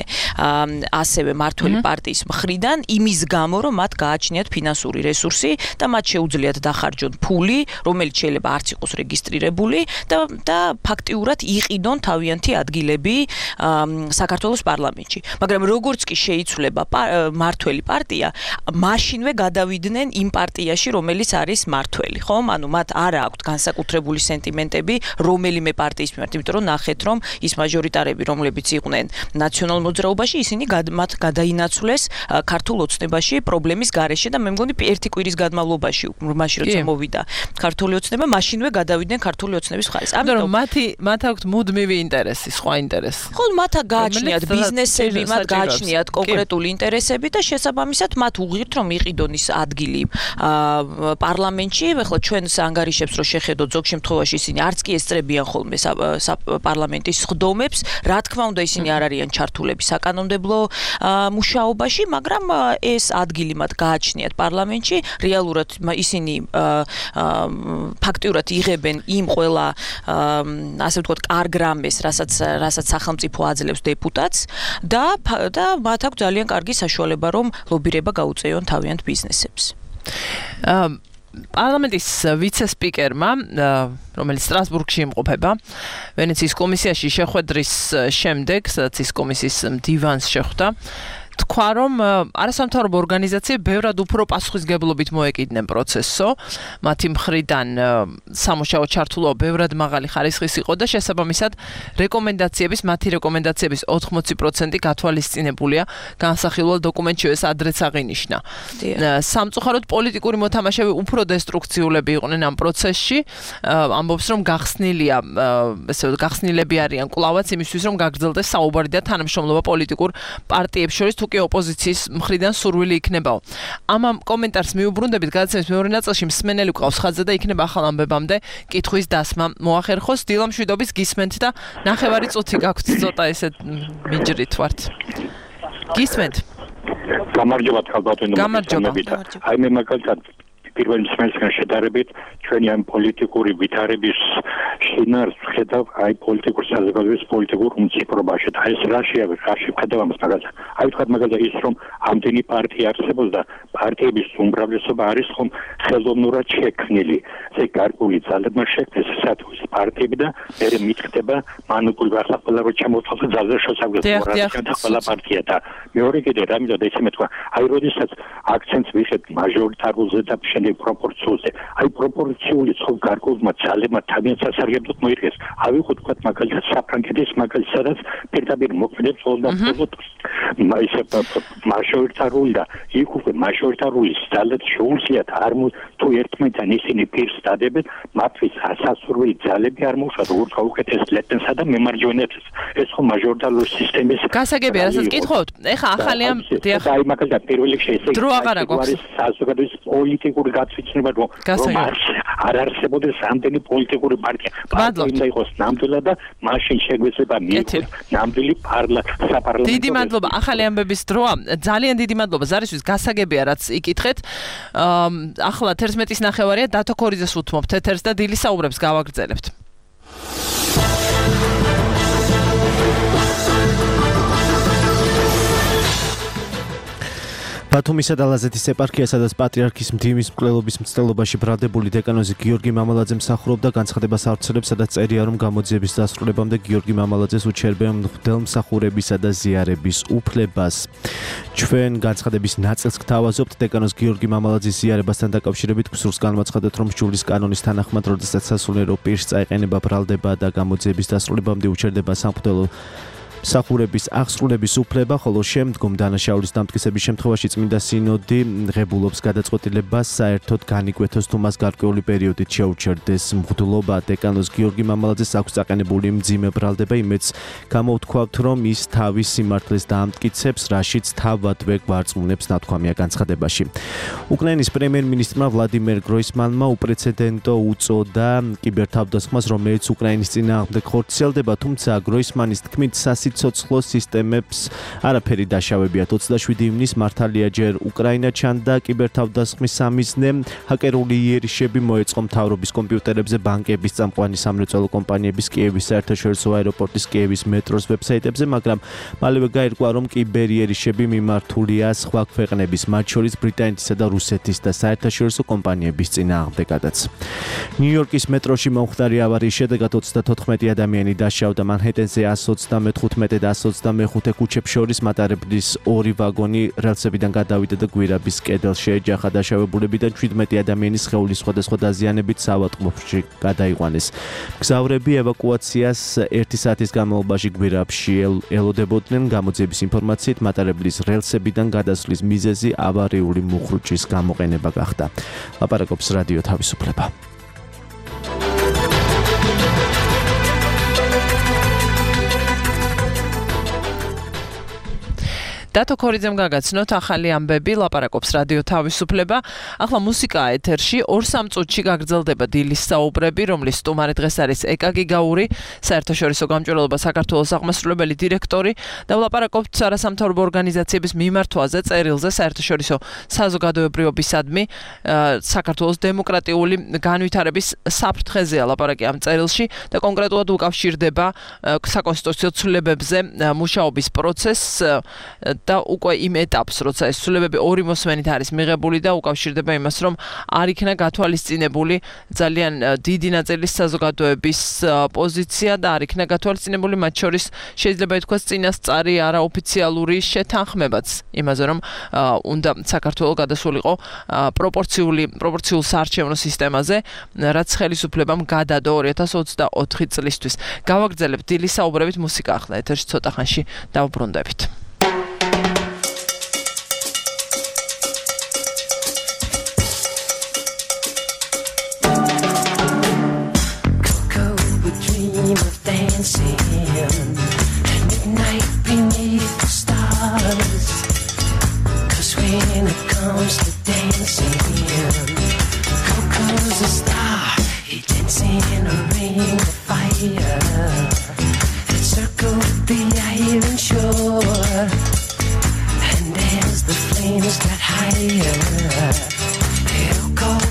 ასევე მართველი პარტიის მხრიდან იმის გამო, რომ მათ გააჩნიათ ფინანსური რესურსი და მათ შეუძლიათ დახარჯონ ფული, რომელიც შეიძლება არც იყოს რეგისტრირებული და და ფაქტიურად იყიდონ თავიანთი ადგილები საქართველოს პარლამენტში. მაგრამ როგორც კი შეიცვლება მართველი პარტია, მაშინვე გადავიდნენ იმ პარტიაში, რომელიც არის მართველი, ხომ? ანუ მათ არ აქვთ განსაკუთრებული სენტიმენტები რომელიმე პარტიის მიმართ, იმიტომ რომ ნახეთ, რომ ის მაჟორიტარები, რომლებიც იყვნენ ნაციონალ მოძრაობაში, ისინი მათ გადაინაცვლეს ქართულ ოცნებაში პრობლემის გარეშე და მე მგონი ერთი კვირის განმავლობაში, მაშინ როცა მოვიდა ქართული ოცნება, მაშინვე გადავიდნენ ქართული ოცნების მხარეს. ამიტომ მათი მათ აქვთ მუდმივი ინტერესი, სხვა ინტერესი. ხო, მათ გააჩნიათ ბიზნესები, მათ გააჩნიათ კონკრეტული ინტერესები და შესაბამისად მათ უღირთ რომ იყიდონ ის ადგილი პარლამენტში. ეხლა ჩვენს ანგარიშებს რო შეხედოთ, ზოგ შემთხვევაში ისინი არც კი ესწრებიან ხოლმე პარლამენტის სხდომებს, რა თქმა უნდა ისინი არ არიან ჩართულები საკანონმდებლო მუშაობაში, მაგრამ ეს ადგილი მათ გააჩნიათ პარლამენტში, რეალურად ისინი ფაქტიურად იღებენ იმ ყველა ასე ვთქვათ კარგ რამეს, რასაც რასაც სახელმწიფო აძლევს დეპუტატს და და მათ აქვს ძალიან კარგი საშუალება რომ ლობირება გაუწეონ თავიანთ ბიზნესებს. პარლამენტის ვიცე-სპიკერმა, რომელიც სტრასბურგში იმყოფება, ვენეციის კომისიაში შეხვედრის შემდეგ, სადაც ის კომისიის მდივანს შეხვდა, თქვა, რომ არასამთავრობო ორგანიზაციები ბევრად უფრო პასუხისგებლობით მოეკიდნენ პროცესსო, მათი მხრიდან სამუშაო ჩართულობა ბევრად მაღალი ხარისხის იყო და შესაბამისად რეკომენდაციების, მათი რეკომენდაციების ოთხმოცი პროცენტი გათვალისწინებულია განსახილველ დოკუმენტში, ეს ადრეც აღინიშნა. სამწუხაროდ პოლიტიკური მოთამაშეები უფრო დესტრუქციულები იყვნენ ამ პროცესში, ამბობს, რომ გახსნილია, ესე გახსნილები არიან კვლავაც იმისთვის, რომ გაგრძელდეს საუბარი და თანამშრომლობა პოლიტიკურ პარტიებს შორის, თუ კი ოპოზიციის მხრიდან სურვილი იქნებაო. ამ ამ კომენტარს მიუბრუნდებით, გადაცემის მეორე ნაწილში მსმენელი ყავს ხაზზე და იქნება ახალ ამბებამდე კითხვის დასმა მოახერხოს. დილამშვიდობის გისმენთ და ნახევარი წუთი გაქვთ ცოტა ესე მიჯრით ვართ. გისმენთ. გამარჯობა ხალბატონო. გამარჯობა. აი მე მაგალითად პირველი მსმენელთან შედარებით ჩვენი ამ პოლიტიკური ვითარების შინაარსს ხედავ აი პოლიტიკურ საზოგადოების პოლიტიკურ უმცირობაში. აი ეს რაშია, რაში ხედავ ამას მაგალითად. აი თქვა მაგალითად ის რომ ამდენი პარტია არსებობს და პარტიების უმრავლესობა არის ხომ ხელოვნურად შექმნილი. ესე გარკვეული ძალებმა შექმნეს სათვის პარტიები და მე მითხრება მანუპული ახლა ყველა რო ჩამოთვალა ძალზე შესაძლებელი რა ყველა პარტია და მეორე კიდე რა მინდა ისე მეთქვა აი როდესაც აქცენტს ვიხეთ მაჟორიტარულზე და შემდეგ პროპორციულზე აი პროპორციული ხო გარკვეულმა ძალებმა თავიანთ სასარგებლოდ მოიგეს ავიღოთ თქვა მაგალითად საფრანგეთის მაგალითად სადაც პირდაპირ მოქმედებს ხოლმე ისე მაჟორიტარული და იქ უკვე მაჟორიტარული ძალებს შეუძლიათ არ თუ ერთმანეთთან ისინი პირს დადებენ მათთვის ასასურველი ძალები არ მოუშვათ როგორც გაუკეთეს ლეტენსა და მემარჯვენეებს ეს ხო მაჟორიტარული სისტემის გასაგებია რასაც კითხავთ ეხა ახალი ამ დიახ აი მაგალითად პირველ რიგში ესე დრო აღარ აქვს საზოგადოების პოლიტიკური გაცვლინება რომ არ არსებობდეს ამდენი პოლიტიკური პარტია უნდა იყოს ნამდვილად და მაშინ შეგვეძლება მიიღოს ნამდვილი საპარლამენტო დიდი მადლობა ახალი ამბების დროა ძალიან დიდი მადლობა ზარისთვის გასაგებია რაც იკითხეთ ახლა თერთმეტის ნახევარია დათო ქორიძეს უთმობთ ეთერს და დილის საუბრებს გავაგრძელებთ ბათუმისა და ლაზეთის ეპარქია, სადაც პატრიარქის მდივნის მკვლელობის მცდელობაში ბრალდებული დეკანოზი გიორგი მამალაძე მსახურობდა, განცხადებას ავრცელებს, სადაც წერია, რომ გამოძიების დასრულებამდე გიორგი მამალაძეს უჩერებენ მღვდელმსახურებისა და ზიარების უფლებას. ჩვენ განცხადების ნაწილს გთავაზობთ დეკანოზ გიორგი მამალაძის ზიარებასთან დაკავშირებით გსურს განმაცხადეთ, რომ ჯულის კანონის თანახმად, როდესაც სასულიერო პირს წაეყენება ბრალდება და გამოძიების დასრულებამდე უჩერდება სამღვდელო მსახურების აღსრულების უფლება, ხოლო შემდგომ დანაშაულის დამტკიცების შემთხვევაში წმინდა სინოდი ღებულობს გადაწყვეტილებას საერთოდ განიკვეთოს თუ მას გარკვეული პერიოდით შეუჩერდეს მღვდლობა. დეკანოზ გიორგი მამალაძეს აქვს წაყენებული მძიმე ბრალდება, იმედს გამოვთქვავთ, რომ ის თავის სიმართლეს დაამტკიცებს, რაშიც თავადვე გვარწმუნებს ნათქვამია განცხადებაში. უკრაინის პრემიერ-მინისტრმა ვლადიმერ გროისმანმა უპრეცედენტო უწოდა კიბერთავდასხმას, რომელიც უკრაინის წინააღმდეგ ხორციელდება, თუმცა გროისმანის თქმით სიცოცხლო სისტემებს არაფერი დაშავებიათ. ოცდაშვიდი ივნის მართალია ჯერ უკრაინა ჩანდა კიბერთავდასხმის სამიზნე, ჰაკერული იერიშები მოეწყო მთავრობის კომპიუტერებზე, ბანკების, წამყვანი სამრეწველო კომპანიების, კიევის საერთაშორისო აეროპორტის, კიევის მეტროს ვებსაიტებზე, მაგრამ მალევე გაირკვა, რომ კიბერიერიშები მიმართულია სხვა ქვეყნების, მათ შორის ბრიტანეთისა და რუსეთის და საერთაშორისო კომპანიების წინააღმდეგადაც. ნიუ-იორკის მეტროში მომხდარი ავარიის შედეგად ოცდათოთხმეტი ადამიანი დაშავდა, მანჰეტენზე εκατს ოცდამეთხვიათი და εκατს ოცდამეხუთე ქუჩებს შორის მატარებლის ორი ვაგონი რელსებიდან გადავიდა და გვირაბის კედელს შეეჯახა. დაშავებულებიდან შვიდმეტი ადამიანის სხეულის სხვადასხვა დაზიანებით საავადმყოფოში გადაიყვანეს. მგზავრები ევაკუაციას ერთი საათის განმავლობაში გვირაბში ელოდებოდნენ. გამოძიების ინფორმაციით მატარებლის რელსებიდან გადასვლის მიზეზი ავარიული მუხრუჭის გამოყენება გახდა. ლაპარაკობს რადიო თავისუფლება. დათო ქორიძემ გაგაცნოთ ახალი ამბები, ლაპარაკობს რადიო თავისუფლება. ახლა მუსიკაა ეთერში, ორ სამ წუთში გაგრძელდება დილის საუბრები, რომლის სტუმარი დღეს არის ეკა გიგაური, საერთაშორისო გამჭვირვალობა საქართველოს აღმასრულებელი დირექტორი და ვლაპარაკობთ არასამთავრობო ორგანიზაციების მიმართვაზე, წერილზე საერთაშორისო საზოგადოებრივობისადმი საქართველოს დემოკრატიული განვითარების საფრთხეზეა ლაპარაკი ამ წერილში და კონკრეტულად უკავშირდება საკონსტიტუციო ცვლილებებზე მუშაობის პროცესს და უკვე იმ ეტაპს, როცა ეს ცვლილებები ორი მოსმენით არის მიღებული და უკავშირდება იმას, რომ არ იქნა გათვალისწინებული ძალიან დიდი ნაწილის საზოგადოების პოზიცია და არ იქნა გათვალისწინებული, მათ შორის შეიძლება ითქვას წინასწარი არაოფიციალური შეთანხმებაც იმაზე, რომ უნდა საქართველოს გადასულიყო პროპორციული პროპორციულ საარჩევნო სისტემაზე, რაც ხელისუფლებამ გადადო ორი ათას ოცდაოთხი წლისთვის. გავაგრძელებთ დილის საუბრებით მუსიკა ახლა ეთერში ცოტა ხანში დავბრუნდებით. And as the flames got higher, he'll go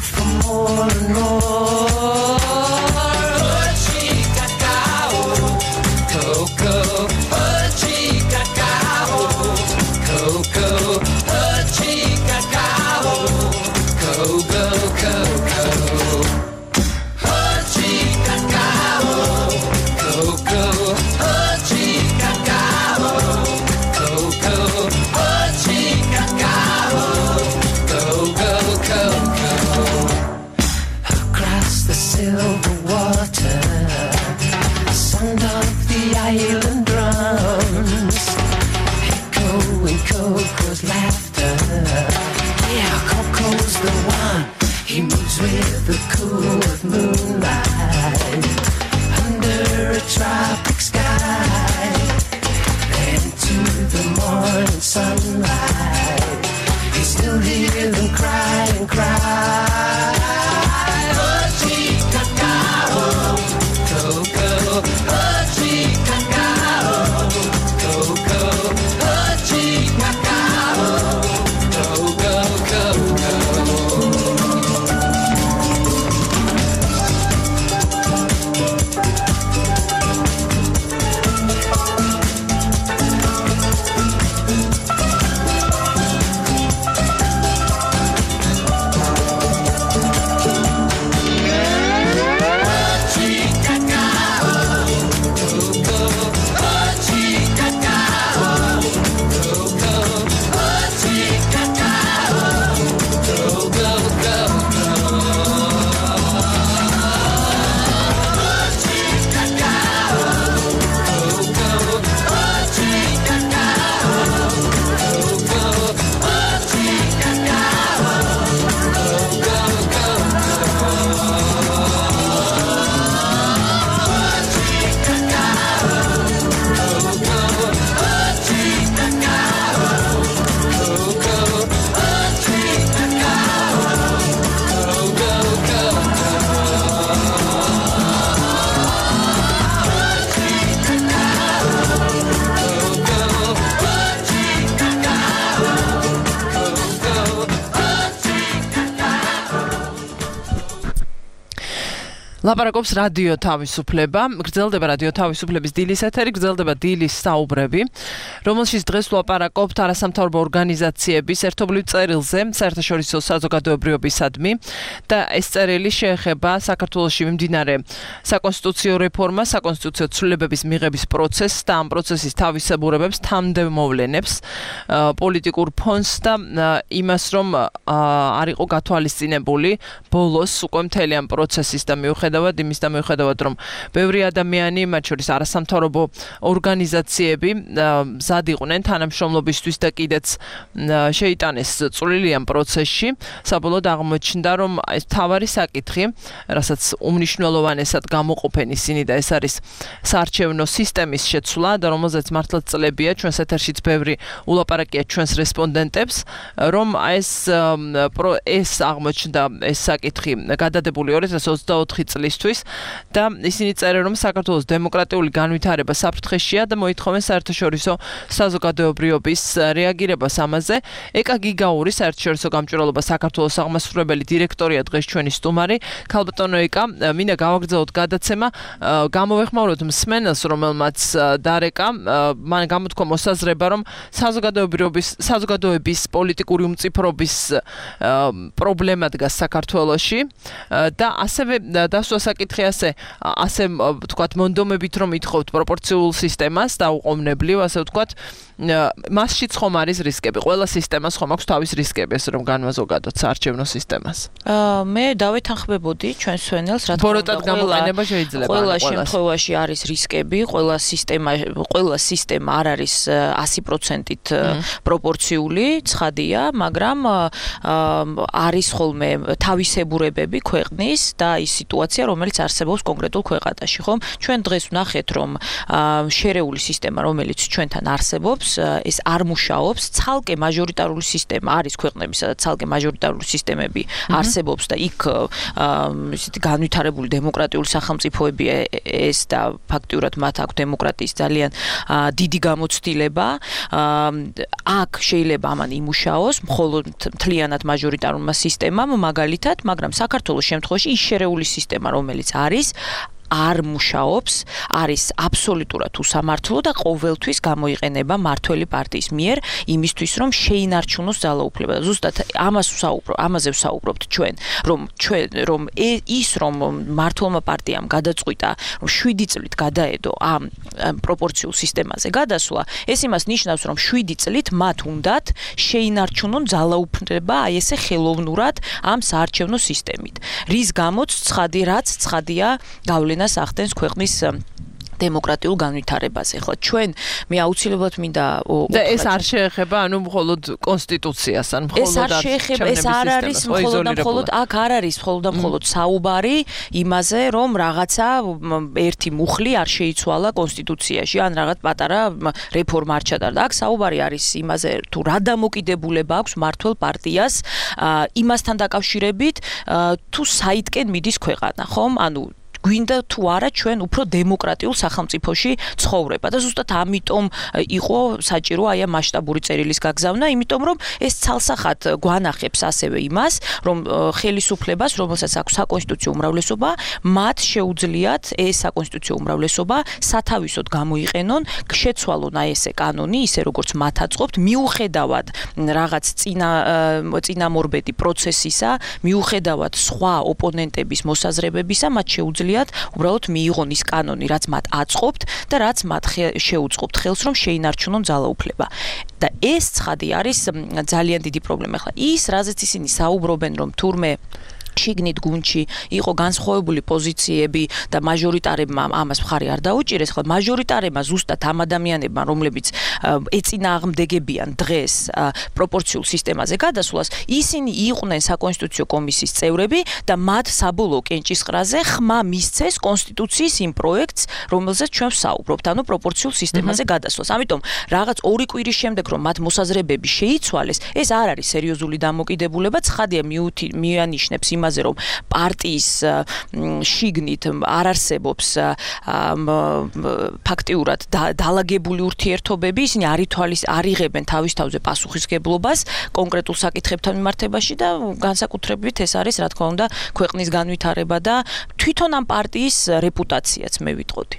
the one. He moves with the cool of moonlight under a tropic sky. Then into the morning sunlight, you still hear them cry and cry. Oh, chica, cacao, cocoa. Oh, chica, cacao, cocoa. Oh, chica, cacao, cocoa, cocoa. ლაპარაკობს რადიო თავისუფლება, გრძელდება რადიო თავისუფლების დილის ეთერი, გრძელდება დილის საუბრები, რომელშიც დღეს ვლაპარაკობთ არასამთავრობო ორგანიზაციების ერთობლივ წერილზე, საერთაშორისო საზოგადოებრივობისადმი და ეს წერილი შეეხება საქართველოში მიმდინარე საკონსტიტუციო რეფორმას, საკონსტიტუციო ცვლილებების მიღების პროცესს და ამ პროცესის თავისებურებებს, თანმიმდევრულენებს, პოლიტიკურ ფონს და იმას, რომ არ იყო გათვალისწინებული ბოლოს უკვე მთელი ამ პროცესის და მიუხედავად იმის და მიუხედავად რომ ბევრი ადამიანი, მათ შორის არასამთავრობო ორგანიზაციები მზად იყვნენ თანამშრომლობისთვის და კიდეც შეიტანეს წვლილი ამ პროცესში, საბოლოოდ აღმოჩნდა, რომ ეს მთავარი საკითხი, რასაც უმნიშვნელოვანესად გამოყოფენ ისინი და ეს არის საარჩევნო სისტემის შეცვლა და რომელზეც მართლაც წლებია ჩვენს ეთერშიც ბევრი ულაპარაკია ჩვენს რესპონდენტებს, რომ ეს ეს აღმოჩნდა ეს საკითხი გადადებული ორი ათას ოცდაოთხი წლისთვის და ისინი წერენ, რომ საქართველოს დემოკრატიული განვითარება საფრთხეშია და მოითხოვენ საერთაშორისო საზოგადოებრიობის რეაგირებას ამაზე. ეკა გიგაური საერთაშორისო გამჭვირვალობა საქართველოს აღმასრულებელი დირექტორია დღეს ჩვენი სტუმარი. ქალბატონო ეკა, მინდა გავაგრძელოთ გადაცემა, გამოვეხმაუროთ მსმენელს, რომელმაც დარეკა, მან გამოთქვა მოსაზრება, რომ საზოგადოებრიობის საზოგადოების პოლიტიკური უმწიფრობის პრობლემა დგას საქართველოში და ასევე დასვა საკითხი ასე ასე ვთქვათ მონდომებით რომ ითხოვთ პროპორციულ სისტემას და უყოვნებლივ ასე ვთქვათ მასშიც ხომ არის რისკები ყველა სისტემას ხომ აქვს თავის რისკები ესე რომ განვაზოგადოთ საარჩევნო სისტემას აა მე დავეთანხმებოდი ჩვენ სვენელს რა თქმა უნდა გამოყენება შეიძლება ყველა შემთხვევაში არის რისკები ყველა სისტემა ყველა სისტემა არ არის ასი პროცენტით პროპორციული ცხადია მაგრამ არის ხოლმე თავისებურებები ქვეყნის და ის სიტუაცია რომელიც არსებობს კონკრეტულ ქვეყანაში ხომ ჩვენ დღეს ვნახეთ რომ შერეული სისტემა რომელიც ჩვენთან არსებობს ეს არ მუშაობს ცალკე მაჟორიტარული სისტემა არის ქვეყნები სადაც ცალკე მაჟორიტარული სისტემები არსებობს და იქ ისეთი განვითარებული დემოკრატიული სახელმწიფოებია ეს და ფაქტიურად მათ აქვს დემოკრატიის ძალიან დიდი გამოცდილება აქ შეიძლება ამან იმუშაოს მხოლოდ მთლიანად მაჟორიტარულმა სისტემამ მაგალითად მაგრამ საქართველოს შემთხვევაში ის შერეული სისტემა რომელიც არის არ მუშაობს, არის აბსოლუტურად უსამართლო და ყოველთვის გამოიყენება მართველი პარტიის მიერ იმისთვის, რომ შეინარჩუნოს ძალაუფლება. ზუსტად ამას ვსაუბრობ, ამაზე ვსაუბრობთ ჩვენ, რომ ჩვენ რომ ის რომ მართლმა პარტიამ გადაწყვიტა, რომ შვიდი წლით გადაედო ამ პროპორციულ სისტემაზე გადასვლა, ეს იმას ნიშნავს, რომ შვიდი წლით მათ უნდათ შეინარჩუნონ ძალაუფლება აი ესე ხელოვნურად ამ საარჩევნო სისტემით. რის გამოც ცხადი რაც ცხადია გავლენა ახდენს ქვეყნის დემოკრატიულ განვითარებაზე. ხო, ჩვენ მე აუცილებლად მინდა და ეს არ შეეხება ანუ მხოლოდ კონსტიტუციას, ან მხოლოდ ეს არ შეეხება, ეს არ არის მხოლოდ და მხოლოდ აქ არ არის მხოლოდ და მხოლოდ საუბარი იმაზე, რომ რაღაცა ერთი მუხლი არ შეიცვალა კონსტიტუციაში, ან რაღაც პატარა რეფორმა არ ჩატარდა. აქ საუბარი არის იმაზე, თუ რა დამოკიდებულება აქვს მმართველ პარტიას იმასთან დაკავშირებით, თუ საითკენ მიდის ქვეყანა, ხომ? ანუ გვინდა თუ არა ჩვენ უფრო დემოკრატიულ სახელმწიფოში ცხოვრება და ზუსტად ამიტომ იყო საჭირო აი ამ მასშტაბური წერილის გაგზავნა, იმიტომ რომ ეს ცალსახად გვანახებს ასევე იმას, რომ ხელისუფლებას, რომელსაც აქვს საკონსტიტუციო უმრავლესობა, მათ შეუძლიათ ეს საკონსტიტუციო უმრავლესობა სათავისოდ გამოიყენონ, შეცვალონ აი ესე კანონი, ისე როგორც მათ აწყობთ, მიუხედავად რაღაც წინა წინამორბედი პროცესისა, მიუხედავად სხვა ოპონენტების მოსაზრებებისა, მათ შეუძლიათ უბრალოდ მიიღონ ის კანონი, რაც მათ აწყობთ და რაც მათ შეუწყობთ ხელს, რომ შეინარჩუნონ ძალაუფლება. და ეს ცხადი არის ძალიან დიდი პრობლემა. ახლა ის, რაზეც ისინი საუბრობენ, რომ თურმე შიგნით გუნდში იყო განსხვავებული პოზიციები და მაჟორიტარებმა ამას მხარი არ დაუჭირეს, ხო მაჟორიტარებმა ზუსტად ამ ადამიანებმა, რომლებიც ეწინააღმდეგებიან დღეს პროპორციულ სისტემაზე გადასვლას, ისინი იყვნენ საკონსტიტუციო კომისიის წევრები და მათ საბოლოო კენჭისყრაზე ხმა მისცეს კონსტიტუციის იმ პროექტს, რომელზეც ჩვენ ვსაუბრობთ, ანუ პროპორციულ სისტემაზე გადასვლას. ამიტომ რაღაც ორი კვირის შემდეგ, რომ მათ მოსაზრებები შეიცვალეს, ეს არ არის სერიოზული დამოკიდებულება, ცხადია მიანიშნებს იმაზე, რომ პარტიის შიგნით არ არსებობს ფაქტიურად დალაგებული ურთიერთობები, ისინი არ ითვალის არ იღებენ თავის თავზე პასუხისგებლობას კონკრეტულ საკითხებთან მიმართებაში და განსაკუთრებით ეს არის, რა თქმა უნდა, ქვეყნის განვითარება და თვითონ ამ პარტიის რეპუტაციაც მე ვიტყოდი.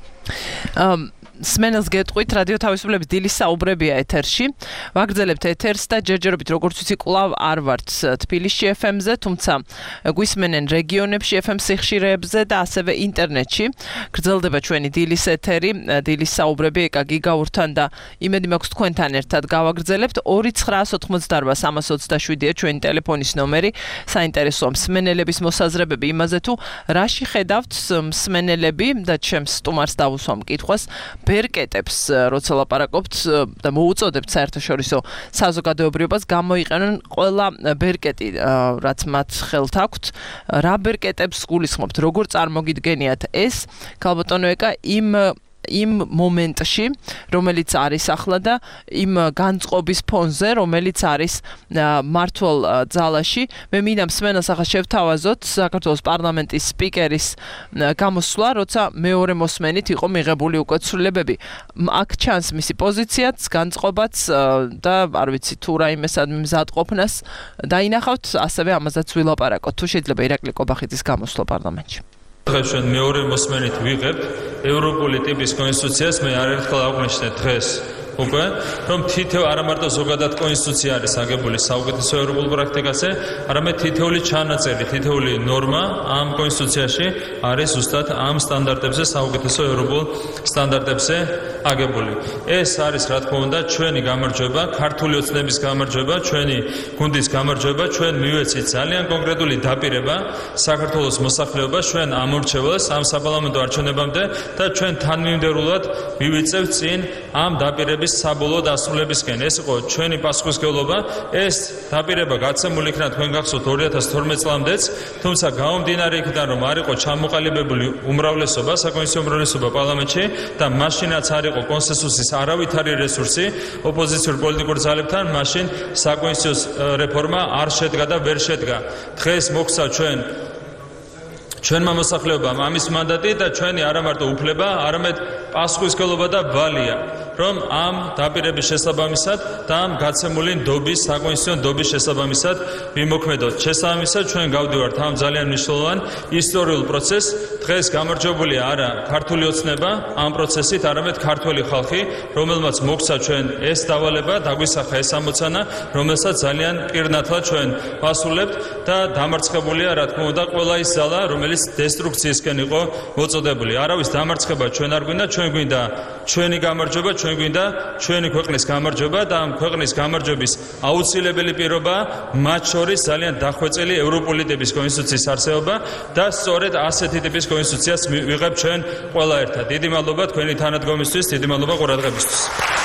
სმენელს გეტყვით, რადიო თავისუფლების დილის საუბრებია ეთერში. ვაგრძელებთ ეთერს და ჯერჯერობით როგორც ვიცი, კვლავ არ ვართ თბილისში ეფ ემ-ზე, თუმცა გვისმენენ რეგიონებში ეფ ემ სიხშირეებზე და ასევე ინტერნეტში. გრძელდება ჩვენი დილის ეთერი, დილის საუბრები ეკა გიგაურთან და იმედი მაქვს თქვენთან ერთად გავაგრძელებთ. ორი ცხრაას ოთხმოცდაარბა სამას ოცდაშვიდია ჩვენი ტელეფონის ნომერი. საინტერესოა მსმენელების მოსაზრებები იმაზე, თუ რაში ხედავთ მსმენელები და ჩემს სტუმარს დავუსვამ კითხვას. ბერკეტებს როცა ლაპარაკობთ და მოუწოდებთ საერთაშორისო საზოგადოებრიობას გამოიყენონ ყველა ბერკეტი, რაც მათ ხელთ აქვთ. რა ბერკეტებს გულისხმობთ, როგორ წარმოგიდგენიათ ეს? ქალბატონო ეკა, იმ იმ მომენტში, რომელიც არის ახლა და იმ განწყობის ფონზე, რომელიც არის მართლ ძალაში, მე მინდა მსმენელს ახლა შევთავაზოთ საქართველოს პარლამენტის სპიკერის გამოსვლა, როცა მეორე მოსმენით იყო მიღებული უკვე ცვლილებები. აქ ჩანს მისი პოზიციაც, განწყობაც და არ ვიცი თუ რაიმესად მზადყოფნას დაინახავთ, ასევე ამაზეც ვილაპარაკოთ. თუ შეიძლება ირაკლი კობახიძის გამოსვლა პარლამენტში. დღეს ჩვენ მეორე მოსმენით ვიღებთ ევროპული ტიპის კონსტიტუციას, მე არაერთხელ აღვნიშნე დღეს უკვე, რომ თითოეულ არა მარტო ზოგადად კონსტიტუცია არის აგებული საუკეთესო ევროპულ პრაქტიკაზე, არამედ თითოეული ჩანაწერი, თითოეული ნორმა ამ კონსტიტუციაში არის ზუსტად ამ სტანდარტებზე, საუკეთესო ევროპულ სტანდარტებზე აგებული. ეს არის, რა თქმა უნდა, ჩვენი გამარჯვება, ქართული ოცნების გამარჯვება, ჩვენი გუნდის გამარჯვება, ჩვენ მივეცით ძალიან კონკრეტული დაპირება საქართველოს მოსახლეობას, ჩვენ ამორჩევლს ამ საპარლამენტო არჩევნებამდე და ჩვენ თანმიმდევრულად მივიწევთ წინ ამ დაპირების საბოლოო დასრულებისკენ. ეს იყო ჩვენი პასუხისმგებლობა. ეს დაპირება გაცემული იქნა თქვენ გახსოვთ ორი ათას თორმეტ წლამდეც, თუმცა გამომდინარე იქიდან, რომ არ იყო ჩამოყალიბებული უმრავლესობა, საკონსტიტუციო უმრავლესობა პარლამენტში და მაშინაც არ იყო კონსენსუსის არავითარი რესურსი ოპოზიციურ პოლიტიკურ ძალებთან, მაშინ საკონსტიტუციო რეფორმა არ შედგა და ვერ შედგა. დღეს მოხსა ჩვენ ჩვენმა მოსახლეობამ ამის მანდატი და ჩვენი არა მარტო უფლება, არამედ პასუხისმგებლობა და ვალია, რომ ამ დაპირების შესაბამისად და ამ გაცემული ნდობის, საკონსტიტუციო ნდობის შესაბამისად ვიმოქმედოთ. შესაბამისად ჩვენ გავდივართ ამ ძალიან მნიშვნელოვან ისტორიულ პროცესს. დღეს გამარჯვებულია არა ქართული ოცნება ამ პროცესით, არამედ ქართველი ხალხი, რომელმაც მოგვცა ჩვენ ეს დავალება, დაგვისახა ეს ამოცანა, რომელსაც ძალიან პირნათლად ჩვენ ვასრულებთ და დამარცხებულია, რა თქმა უნდა, ყველა ის ძალა, რომელიც დესტრუქციისკენ იყო მოწოდებული. არავის დამარცხება ჩვენ არ გვინდა, ჩვენ გვინდა ჩვენი გამარჯვება, ჩვენ გვინდა ჩვენი ქვეყნის გამარჯვება და ამ ქვეყნის გამარჯვების აუცილებელი პირობაა მათ შორის ძალიან დახვეწილი ევროპოლიტების კონსტიტუციის არსებობა და სწორედ ასეთი ტიპის კონსტიტუციას ვიღებ ჩვენ ყველა ერთად. დიდი მადლობა თქვენი თანადგომისთვის, დიდი მადლობა ყურადღებისთვის.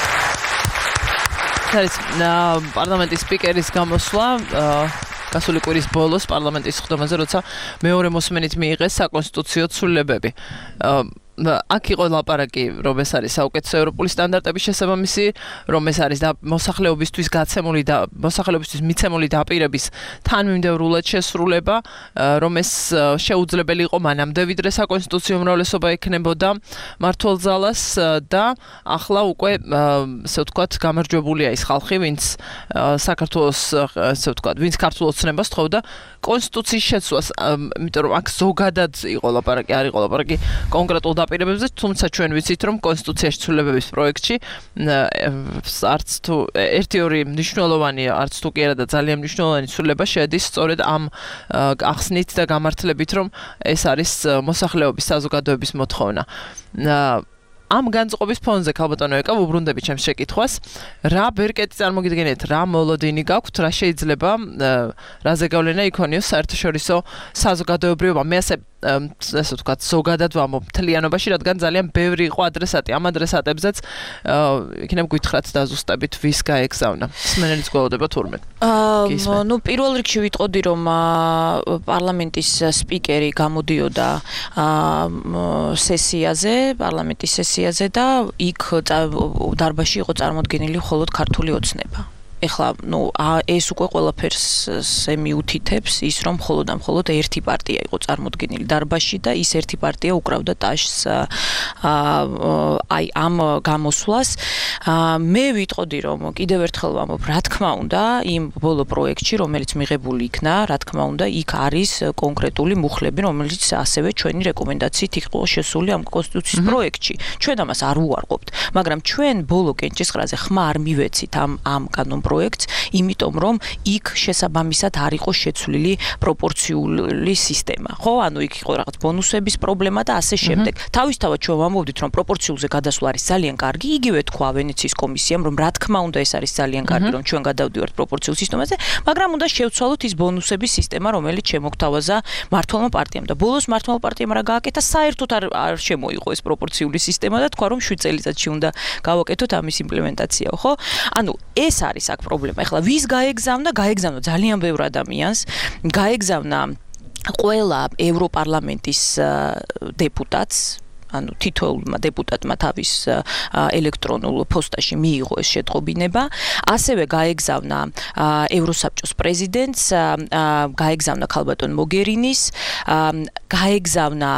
არის პარლამენტის სპიკერის გამოსვლა გასული კვირის ბოლოს პარლამენტის ხდომაზე, როცა მეორე მოსმენით მიიღეს საკონსტიტუციო ცვლილებები. აქ იყო ლაპარაკი, რომ ეს არის საუკეთესო ევროპული სტანდარტების შესაბამისი, რომ ეს არის მოსახლეობისთვის გაცემული და მოსახლეობისთვის მიცემული დაპირების თანმიმდევრულად შესრულება, რომ ეს შეუძლებელი იყო მანამდე, ვიდრე საკონსტიტუციო უმრავლესობა ექნებოდა მმართველ ძალას და ახლა უკვე ესე ვთქვათ გამარჯვებულია ის ხალხი, ვინც საქართველოს ესე ვთქვათ, ვინც ქართულ ოცნებას თხოვდა კონსტიტუციის შეცვლას, იმიტომ რომ აქ ზოგადად იყო ლაპარაკი, არ იყო ლაპარაკი კონკრეტულ დაპირებებზე, თუმცა ჩვენ ვიცით, რომ კონსტიტუციაში ცვლილებების პროექტში არც თუ ერთი ორი მნიშვნელოვანი, არც თუ კი არა და ძალიან მნიშვნელოვანი ცვლილება შედის სწორედ ამ ახსნით და გამართლებით, რომ ეს არის მოსახლეობის საზოგადოების მოთხოვნა. ამ განწყობის ფონზე ქალბატონო ეკა ვუბრუნდები ჩემს შეკითხვას, რა ბერკეტი წარმოგიდგენიათ, რა მოლოდინი გაქვთ, რა შეიძლება რა ზეგავლენა იქონიოს საერთაშორისო საზოგადოებრიობა. მე ასე ესე ვთქვათ, ზოგადად ვამბობ მთლიანობაში, რადგან ძალიან ბევრი იყო ადრესატი. ამ ადრესატებზეც იქნებ გითხრათ დაზუსტებით, ვის გაეგზავნა. სმენელის გველოდება თურმე. აა ნუ პირველ რიგში ვიტყოდი, რომ პარლამენტის სპიკერი გამოდიოდა სესიაზე, პარლამენტის სესიაზე და იქ დარბაზში იყო წარმოდგენილი მხოლოდ ქართული ოცნება. ეხლა ნუ ეს უკვე ყველაფერს მიუთითებს ის, რომ მხოლოდ და მხოლოდ ერთი პარტია იყო წარმოდგენილი დარბაზში და ის ერთი პარტია უკრავდა ტაშს აი ამ გამოსვლას. მე ვიტყოდი, რომ კიდევ ერთხელ ვამბობ, რა თქმა უნდა, იმ ბოლო პროექტში, რომელიც მიღებული იქნა, რა თქმა უნდა, იქ არის კონკრეტული მუხლები, რომელიც ასევე ჩვენი რეკომენდაციით იყო შესული ამ კონსტიტუციის პროექტში. ჩვენ ამას არ უარყოფთ, მაგრამ ჩვენ ბოლო კენჭისყრაზე ხმა არ მივეცით ამ ამ კანონ პროექტს, იმიტომ რომ იქ შესაბამისად არ იყო შეცვლილი პროპორციული სისტემა. ხო, ანუ იქ იყო რაღაც ბონუსების პრობლემა და ასე შემდეგ. თავისთავად ჩვენ ვამბობდით, რომ პროპორციულზე გადასვლა არის ძალიან კარგი, იგივე თქვა ვენეციის კომისიამ, რომ რა თქმა უნდა ეს არის ძალიან კარგი, რომ ჩვენ გადავდივართ პროპორციულ სისტემაზე, მაგრამ უნდა შევცვალოთ ის ბონუსების სისტემა, რომელიც შემოგთავაზა მმართველმა პარტიამ და ბოლოს მმართველმა პარტიამ რა გააკეთა, საერთოდ არ არ შემოიღო ეს პროპორციული სისტემა და თქვა, რომ შვიდ წელიწადში უნდა გავაკეთოთ ამის იმპლემენტაცია, ხო? ანუ ეს არის აქ პრობლემა. ეხლა ვის გაეგზავნა? გაეგზავნა ძალიან ბევრ ადამიანს, გაეგზავნა ყველა ევროპარლამენტის დეპუტატს, ანუ თითოეულმა დეპუტატმა თავის ელექტრონულ პოსტაში მიიღო ეს შეტყობინება, ასევე გაეგზავნა ევროსაბჭოს პრეზიდენტს, გაეგზავნა ქალბატონ მოგერინის, გაეგზავნა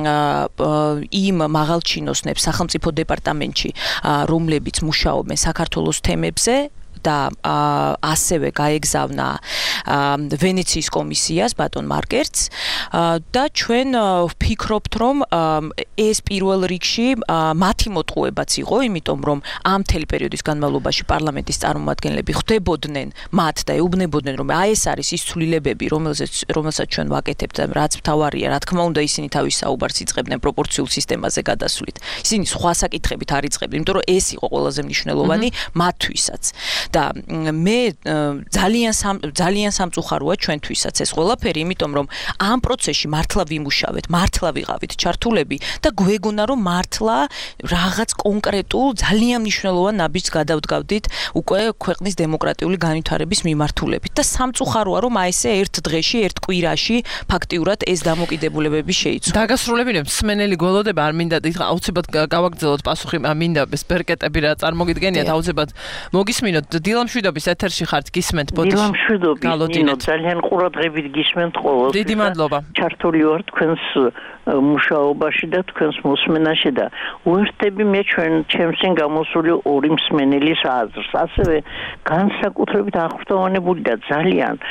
იმ მაღალჩინოსნებს სახელმწიფო დეპარტამენტში, რომლებიც მუშაობენ საქართველოს თემებზე და ასევე გაეგზავნა ვენეციის კომისიას ბატონ მარკერტს და ჩვენ ვფიქრობთ, რომ ეს პირველ რიგში მათი მოტყუებაც იყო, იმიტომ რომ ამ მთელი პერიოდის განმავლობაში პარლამენტის წარმომადგენლები ხვდებოდნენ მათ და ეუბნებოდნენ, რომ აი ეს არის ის ცვლილებები, რომელზეც რომელსაც ჩვენ ვაკეთებთ, რაც მთავარია, რა თქმა უნდა, ისინი თავის საუბარს იწყებდნენ პროპორციულ სისტემაზე გადასვლით. ისინი სხვა საკითხებით არ იწყებდნენ, იმიტომ რომ ეს იყო ყველაზე მნიშვნელოვანი მათთვისაც. და მე ძალიან ძალიან სამწუხაროა ჩვენთვისაც ეს ყველაფერი, იმიტომ რომ ამ პროცესში მართლა ვიმუშავეთ, მართლა ვიღავით ჩართულები და გვეგონა, რომ მართლა რაღაც კონკრეტულ ძალიან მნიშვნელოვან ნაბიჯს გადავდგავდით უკვე ქვეყნის დემოკრატიული განვითარების მიმართულებით და სამწუხაროა, რომ აი ესე ერთ დღეში, ერთ კვირაში ფაქტიურად ეს დამოკიდებულებები შეიცვალა. დაგასრულებინებ სმენელი გველოდება, არ მინდა აუცილებლად გავაგრძელოთ პასუხი, მინდა ეს ბერკეტები რა წარმოგიდგენიათ, აუცილებლად მოგისმინოთ. დილამშვიდობის ეთერში ხართ, გისმენთ ბოდიში. დილამშვიდობის, ნინო, ძალიან ყურადღებით გისმენთ ყოველს. დიდი მადლობა. ჩართული ვარ თქვენს მუშაობაში და თქვენს მოსმენაში და უერთდები მე ჩვენ ჩემს წინ გამოსული ორი მსმენელის აზრს, ასევე განსაკუთრებით აღფრთოვანებული და ძალიან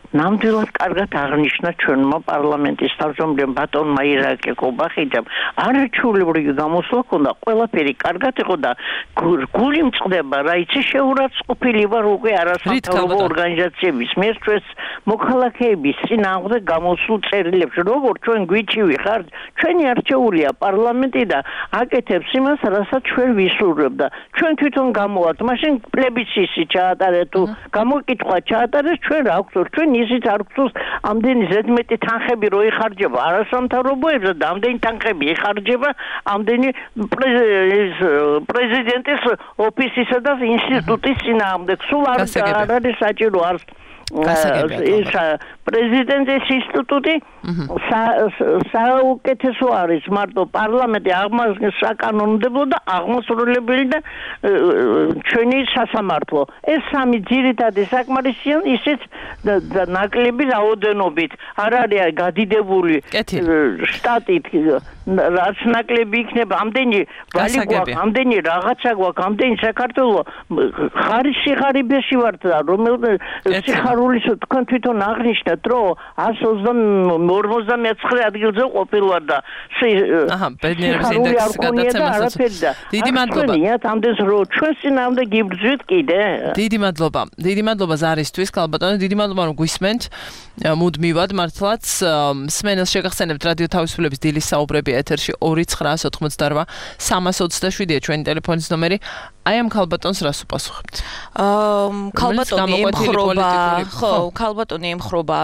ნამდვილად კარგად აღნიშნა ჩვენმა პარლამენტის თავმჯდომარემ ბატონმა ირაკე კობახიძემ არაჩვეულებრივი გამოსვლა ჰქონდა, ყველაფერი კარგად იყო და გული მწყდება რა იცი შეურაცხყოფილი ვარ უკვე არასამთავრობო ორგანიზაციების მიერ ჩვენს მოქალაქეების წინააღმდეგ გამოსულ წერილებს, როგორ ჩვენ გვიჩივი ხართ, ჩვენი არჩეულია პარლამენტი და აკეთებს იმას, რასაც ჩვენ ვისურვებთ და ჩვენ თვითონ გამოვართ, მაშინ პლებისციტი ჩაატარეთ თუ გამოკითხვა ჩაატარეს, ჩვენ რა გვქონს, ჩვენ ისიც არ გვქონს ამდენი ზედმეტი თანხები რო იხარჯება არასამთავრობოებზე და ამდენი თანხები იხარჯება ამდენი პრეზიდენტის ოფისისა და ინსტიტუტის წინააღმდეგ. სულ არ არის საჭირო არ ის პრეზიდენტის ინსტიტუტი საუკეთესო არის მარტო პარლამენტი საკანონმდებლო და აღმასრულებელი და ჩვენი სასამართლო. ეს სამი ძირითადი საკმარისია ისიც ნაკლები რაოდენობით არ არის გადიდებული შტატით რაც ნაკლები იქნება ამდენი ვალი გვაქვს, ამდენი რაღაცა გვაქვს, ამდენი საქართველო ხარისხი ღარიბეში ვართ და რომელიც სიხარულის თქვენ თვითონ აღნიშნეთ რომ one forty-nine ადგილზე ყოფილვარ და აჰა ბედნიერების ინდექსის გადაცემასაც დიდი მადლობა ამდენს რომ ჩვენ წინამდე გიბრძვით კიდე დიდი მადლობა დიდი მადლობა ზარისთვის ქალბატონო დიდი მადლობა რომ გვისმენთ მუდმივად მართლაც სმენელს შეგახსენებთ რადიო თავისუფლების დილის საუბრები ეთერში two nine four eight three three seven ჩვენი ტელეფონის ნომერი აი ამ ქალბატონს რას უპასუხებთ? აა ქალბატონი ემხრობა ხო ქალბატონი ემხრობა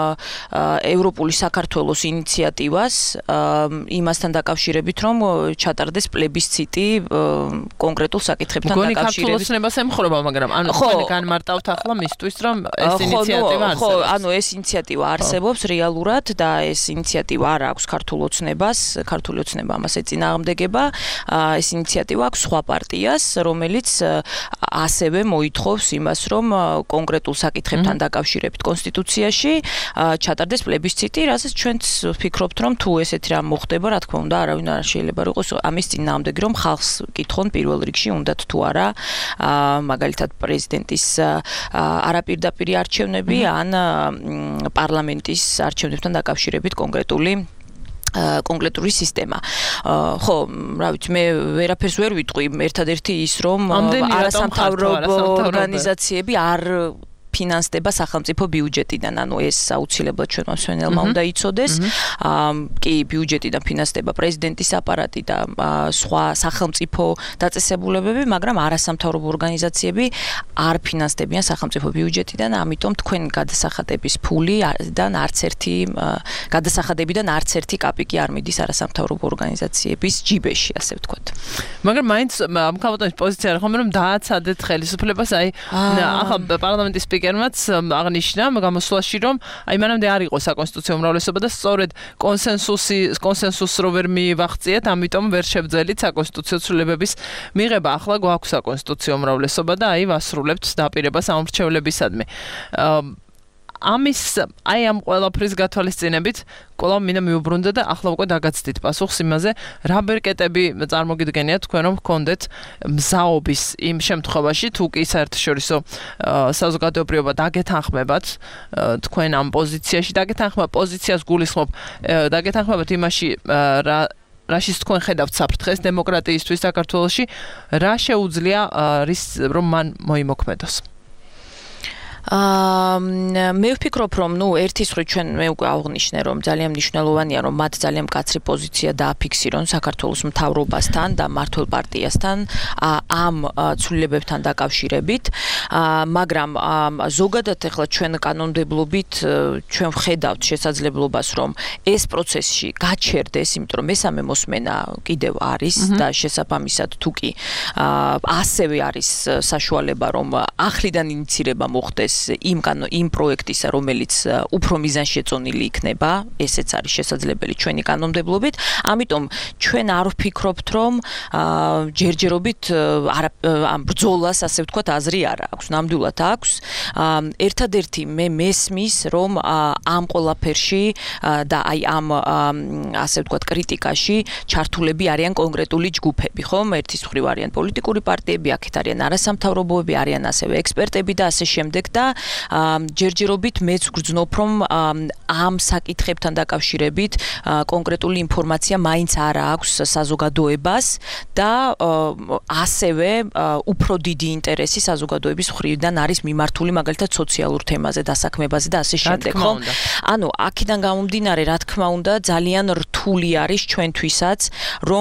ევროპული საქართველოს ინიციატივას იმასთან დაკავშირებით რომ ჩატარდეს პლებისციტი კონკრეტულ საკითხებთან დაკავშირებით. მგონი ქართულოცნებას ემხრობა მაგრამ ანუ თქვენ განმარტავთ ახლა მისთვის რომ ეს ინიციატივა არსებობს. ხო ანუ ეს ინიციატივა არსებობს რეალურად და ეს ინიციატივა არ აქვს ქართულოცნებას, ქართული ოცნება ამას ეწინააღმდეგება. ეს ინიციატივა აქვს სხვა პარტიას რომელიც ასევე მოითხოვს იმას, რომ კონკრეტულ საკითხებთან დაკავშირებით კონსტიტუციაში ჩატარდეს პლებისციტი, რასაც ჩვენც ვფიქრობთ, რომ თუ ესეთი რამ მოხდება, რა თქმა უნდა, არავინ არ შეიძლება რომ იყოს ამის წინააღმდეგი, რომ ხალხს კითხონ პირველ რიგში უნდათ თუ არა, მაგალითად პრეზიდენტის არაპირდაპირი არჩევნები ან პარლამენტის არჩევნებთან დაკავშირებით კონკრეტული კონკრეტული სისტემა. ხო, რა ვიცი, მე ვერაფერს ვერ ვიტყვი, ერთადერთი ის რომ არასამთავრობო ორგანიზაციები არ ფინანსდება სახელმწიფო ბიუჯეტიდან, ანუ ეს აუცილებლად ჩვენმა მსმენელმა უნდა იცოდეს. კი, ბიუჯეტიდან ფინანსდება პრეზიდენტის აპარატი და სხვა სახელმწიფო დაწესებულებები, მაგრამ არასამთავრობო ორგანიზაციები არ ფინანსდებიან სახელმწიფო ბიუჯეტიდან, ამიტომ თქვენ გადასახადების ფულიდან არც ერთი გადასახადებიდან არც ერთი კაპიკი არ მიდის არასამთავრობო ორგანიზაციების ჯიბეში, ასე ვთქვათ. მაგრამ მაინც ამ ქალბატონის პოზიცია რა ხომ რომ დააცადეთ ხელისუფლებას, აი ახლა პარლამენტის სპიკერმაც აღნიშნა გამოსვლაში რომ აი მანამდე არ იყო საკონსტიტუციო უმრავლესობა და სწორედ კონსენსუსი კონსენსუსს რო ვერ მიიღწიეთ, ამიტომ ვერ შევძელით საკონსტიტუციო ცვლილებების მიღება. ახლა გვაქვს საკონსტიტუციო უმრავლესობა და აი ვასრულებთ დაპირებას ამრჩევლებისადმი. ამის აი ამ ყველაფრის გათვალისწინებით კვლავ მინდა მიუბრუნდე და ახლა უკვე დაგაცდით პასუხს იმაზე, რა ბერკეტები წარმოგიდგენიათ თქვენ რომ გქონდეთ მზაობის იმ შემთხვევაში, თუ კი საერთაშორისო საზოგადოებრივობა დაგეთანხმებათ თქვენ ამ პოზიციაში, დაგეთანხმება პოზიციას გულისხმობ, დაგეთანხმებათ იმაში რა რაშიც თქვენ ხედავთ საფრთხეს დემოკრატიისთვის საქართველოში, რა შეუძლია რის რომ მან მოიმოქმედოს? მე ვფიქრობ რომ ნუ ერთის ხრი ჩვენ მე უკვე აღნიშნე რომ ძალიან მნიშვნელოვანია რომ მათ ძალიან მკაცრი პოზიცია დააფიქსირონ საქართველოს მთავრობასთან და მმართველ პარტიასთან ამ ცვლილებებთან დაკავშირებით, მაგრამ ზოგადად ახლა ჩვენ კანონმდებლობით ჩვენ ვხედავთ შესაძლებლობას რომ ეს პროცესში გაჩერდეს, იმიტომ რომ მესამე მოსმენა კიდევ არის და შესაბამისად თუ კი ასევე არის საშუალება რომ ახლიდან ინიცირება მოხდეს იმ იმ პროექტისა, რომელიც უფრო მიზანშეწონილი იქნება, ესეც არის შესაძლებელი ჩვენი კანონმდებლობით. ამიტომ ჩვენ არ ვფიქრობთ, რომ ჯერჯერობით ამ ბრძოლას, ასე ვთქვათ, აზრი არ აქვს. ნამდვილად აქვს. ერთადერთი მე მესმის, რომ ამ ყველაფერში და აი ამ ასე ვთქვათ კრიტიკაში ჩართულები არიან კონკრეტული ჯგუფები, ხომ? ერთის მხრივ არიან პოლიტიკური პარტიები, აქეთ არიან არასამთავრობოები, არიან ასევე ექსპერტები და ასე შემდეგ და ჯერჯერობით მეც გრძნობ, რომ ამ საკითხებთან დაკავშირებით კონკრეტული ინფორმაცია მაინც არ აქვს საზოგადოებას და ასევე უფრო დიდი ინტერესი საზოგადოების მხრიდან არის მიმართული მაგალითად სოციალურ თემაზე, დასაქმებაზე და ასე შემდეგ, ხო? ანუ აქედან გამომდინარე, რა თქმა უნდა, ძალიან რთული არის ჩვენთვისაც, რომ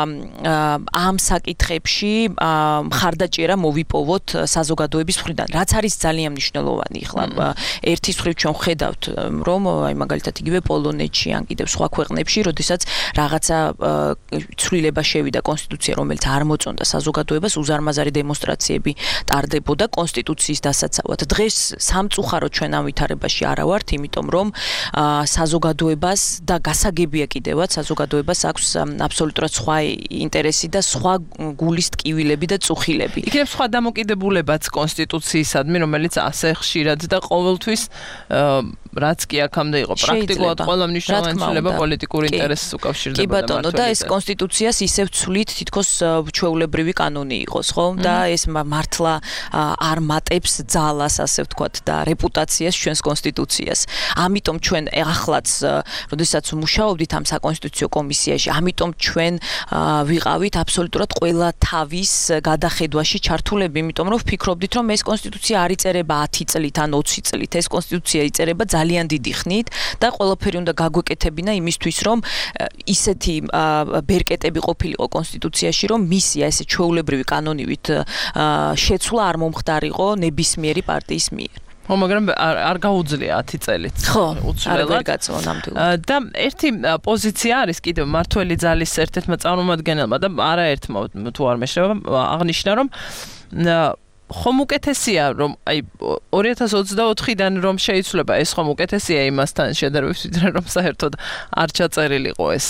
ამ საკითხებში მხარდაჭერა მოვიპოვოთ საზოგადოების მხრიდან, რაც არის ძალიან მნიშვნელოვანი. ეხლა ერთის მხრივ ჩვენ ვხედავთ, რომ აი მაგალითად იგივე პოლონეთში ან კიდევ სხვა ქვეყნებში, როდესაც რაღაცა ცვლილება შევიდა კონსტიტუცია, რომელიც არ მოწონდა საზოგადოებას, უზარმაზარი დემონსტრაციები ტარდებოდა კონსტიტუციის დასაცავად. დღეს სამწუხაროდ ჩვენ ამ ვითარებაში არა ვართ, იმიტომ რომ საზოგადოებას და გასაგებია კიდევაც საზოგადოებას აქვს აბსოლუტურად სხვა ინტერესი და სხვა გულის ტკივილები და წუხილები. იქნებ სხვა დამოკიდებულებაც კონსტიტუციისადმი, რომელიც ასე ხშირად და ყოველთვის რაც კი აქამდე იყო პრაქტიკულად ყველა მნიშვნელოვანი ცვლილება პოლიტიკური ინტერესის უკავშირდებოდა. კი ბატონო, და ეს კონსტიტუციას ისევ ცვლით, თითქოს ჩვეულებრივი კანონი იყოს, ხო? და ეს მართლა არ მატებს ძალას, ასე ვთქვათ, და რეპუტაციას ჩვენს კონსტიტუციას. ამიტომ ჩვენ ახლაც, როდესაც მუშაობდით ამ საკონსტიტუციო კომისიაში, ამიტომ ჩვენ ვიყავით აბსოლუტურად ყველა თავის გადახედვაში ჩართულები, იმიტომ რომ ვფიქრობდით, რომ ეს კონსტიტუცია არ იწერება ათი წლით ან ოცი წლით, ეს კონსტიტუცია იწერება ძალიან დიდი ხნით და ყველაფერი უნდა გაგვეკეთებინა იმისთვის, რომ ისეთი ბერკეტები ყოფილიყო კონსტიტუციაში, რომ მისია ესე ჩვეულებრივი კანონივით შეცვლა არ მომხდარიყო ნებისმიერი პარტიის მიერ. ხო, მაგრამ არ გაუძლია ათი წელიც. ხო, არ გაწვა ნამდვილად. და ერთი პოზიცია არის კიდევ მართველი ძალის ერთ-ერთმა წარმომადგენელმა და არაერთმა თუ არ მეშრება აღნიშნა, რომ ხომ უკეთესია, რომ აი ორი ათას ოცდაოთხიდან რომ შეიცვლება, ეს ხომ უკეთესია იმასთან შედარებით, ვიდრე რომ საერთოდ არ ჩაწერილიყო ეს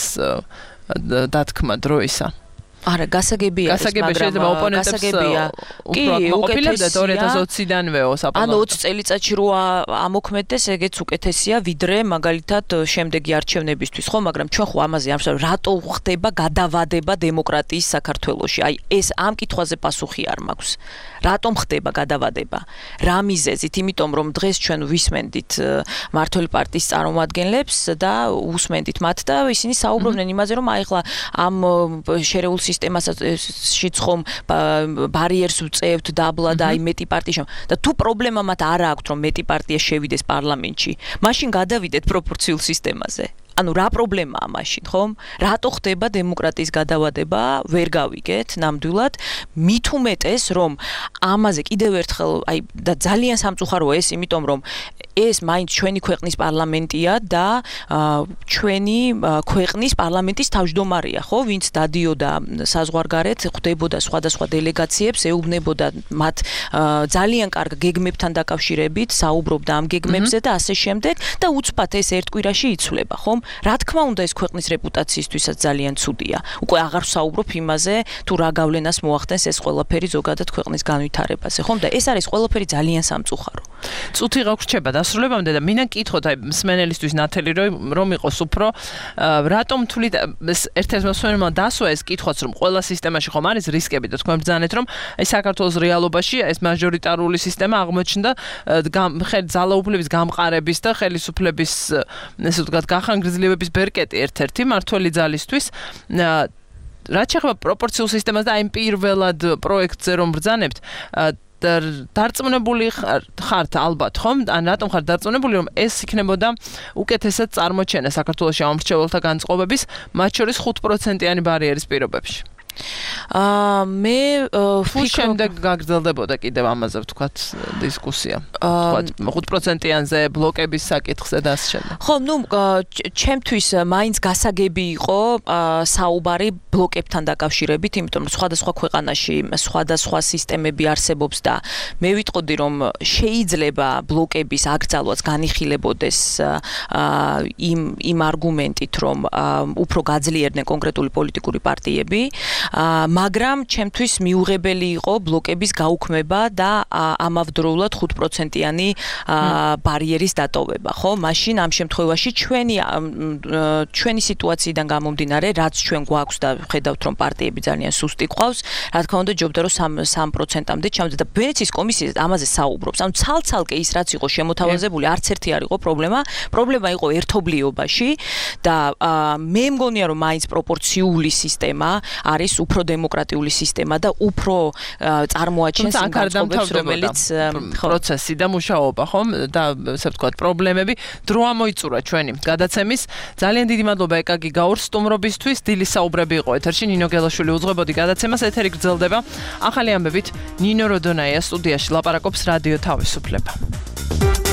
დათქმა დროისა. არა, გასაგებია ეს, მაგრამ გასაგებია. კი, უკეთესია ორი ათას ოციდანვე ოსაპონო. ანუ ოცი წელიწადში რო ამოქმედდეს, ეგეც უკეთესია, ვიდრე მაგალითად შემდეგი არჩევნებისთვის, ხო, მაგრამ ჩვენ ხო ამაზე არ ვსაუბრობთ, რატო ხდება გადავადება დემოკრატიის საქართველოში? აი, ეს ამ კითხვაზე პასუხი არ მაქვს. რატომ ხდება გადავადება? რა მიზეზით? იმიტომ რომ დღეს ჩვენ ვისმენდით მართველი პარტიის წარმომადგენლებს და უსმენდით მათ და ისინი საუბრობდნენ იმაზე, რომ აი ახლა ამ შერეულ სისტემაშიც ხომ ბარიერს უწევთ დაბლა და აი მეტი პარტია და თუ პრობლემა მათ არ აქვს, რომ მეტი პარტია შევიდეს პარლამენტში, მაშინ გადავიდეთ პროპორციულ სისტემაზე. ანუ რა პრობლემაა მაშინ, ხომ? რატო ხდება დემოკრატიის გადავადება? ვერ გავიგეთ ნამდვილად. მით უმეტეს, რომ ამაზე კიდევ ერთხელ, აი და ძალიან სამწუხაროა ეს, იმიტომ რომ ეს მაინც ჩვენი ქვეყნის პარლამენტია და ჩვენი ქვეყნის პარლამენტის თავმჯდომარეა, ხო? ვინც დადიოდა საზღვარგარეთ, ხვდებოდა სხვადასხვა დელეგაციებს, ეუბნებოდა მათ ძალიან კარგ გეგმებთან დაკავშირებით, საუბრობდა ამ გეგმებზე და ასე შემდეგ და უცბად ეს ერთ კვირაში იცვლება, ხომ? რა თქმა უნდა ეს ქვეყნის რეპუტაციისთვისაც ძალიან ცუდია. უკვე აღარ ვსაუბრობ იმაზე, თუ რა გავლენას მოახდენს ეს ყველაფერი ზოგადად ქვეყნის განვითარებაზე, ხომ? და ეს არის ყველაფერი ძალიან სამწუხარო. წუთი გაგვრჩება დასრულებამდე და მინდა გკითხოთ აი მსმენელისთვის ნათელი რომ იყოს უფრო რატომ თვლით ერთ-ერთმა მსმენელმა დასვა ეს კითხვაც, რომ ყველა სისტემაში ხომ არის რისკები და თქვენ ბრძანეთ, რომ აი საქართველოს რეალობაში ეს მაჟორიტარული სისტემა აღმოჩნდა ძალაუფლების გამყარების და ხელისუფლების ესე ვთქვათ გახანგრძლივების ბერკეტი ერთ-ერთი მართველი ძალისთვის. რაც შეეხება პროპორციულ სისტემას და აი პირველად პროექტზე რომ ბრძანებთ, დარწმუნებული ხართ ალბათ, ხომ? ან რატომ ხართ დარწმუნებული, რომ ეს იქნებოდა უკეთესად წარმოჩენა საქართველოში ამრჩეველთა განწყობების, მათ შორის ხუთ პროცენტიანი ბარიერის პირობებში? აა მე თუ შემდეგ გაგრძელდებოდა კიდევ ამაზე ვთქვათ დისკუსია. ვთქვათ ხუთ პროცენტიანზე ბლოკების საკითხზე და ასე შემდეგ. ხო, ნუ ჩემთვის მაინც გასაგები იყო საუბარი ბლოკებთან დაკავშირებით, იმიტომ რომ სხვადასხვა ქვეყანაში სხვადასხვა სისტემები არსებობს და მე ვიტყოდი რომ შეიძლება ბლოკების აკრძალვაც განიხილებოდეს იმ იმ არგუმენტით, რომ უფრო გაძლიერდნენ კონკრეტული პოლიტიკური პარტიები. მაგრამ ჩემთვის მიუღებელი იყო ბლოკების გაუქმება და ამავდროულად ხუთ პროცენტიანი ბარიერის დატოვება, ხო? მაშინ ამ შემთხვევაში ჩვენი ჩვენი სიტუაციიდან გამომდინარე, რაც ჩვენ გვაქვს და ხედავთ რომ პარტიები ძალიან სუსტი ყავს, რა თქმა უნდა ჯობდა რომ სამ პროცენტამდე ჩამოწევდა და ვენეციის კომისია ამაზე საუბრობს. ანუ ცალ-ცალკე ის რაც იყო შემოთავაზებული, არც ერთი არ იყო პრობლემა. პრობლემა იყო ერთობლიობაში და მე მგონია რომ მაინც პროპორციული სისტემა არის უფრო დემოკრატიული სისტემა და უფრო წარმოაჩენს იმ განწყობებს, რომელიც პროცესი და მუშაობა, ხომ? და ასე ვთქვათ, პრობლემები დრო ამოიწურა ჩვენი გადაცემის. ძალიან დიდი მადლობა ეკაგი გაურს სტუმრობისთვის. დილის საუბრები იყო ეთერში. ნინო გელაშვილი უძღვებოდი გადაცემას. ეთერი გრძელდება. ახალი ამბებით ნინო როდონაია სტუდიაში ლაპარაკობს რადიო თავისუფლება.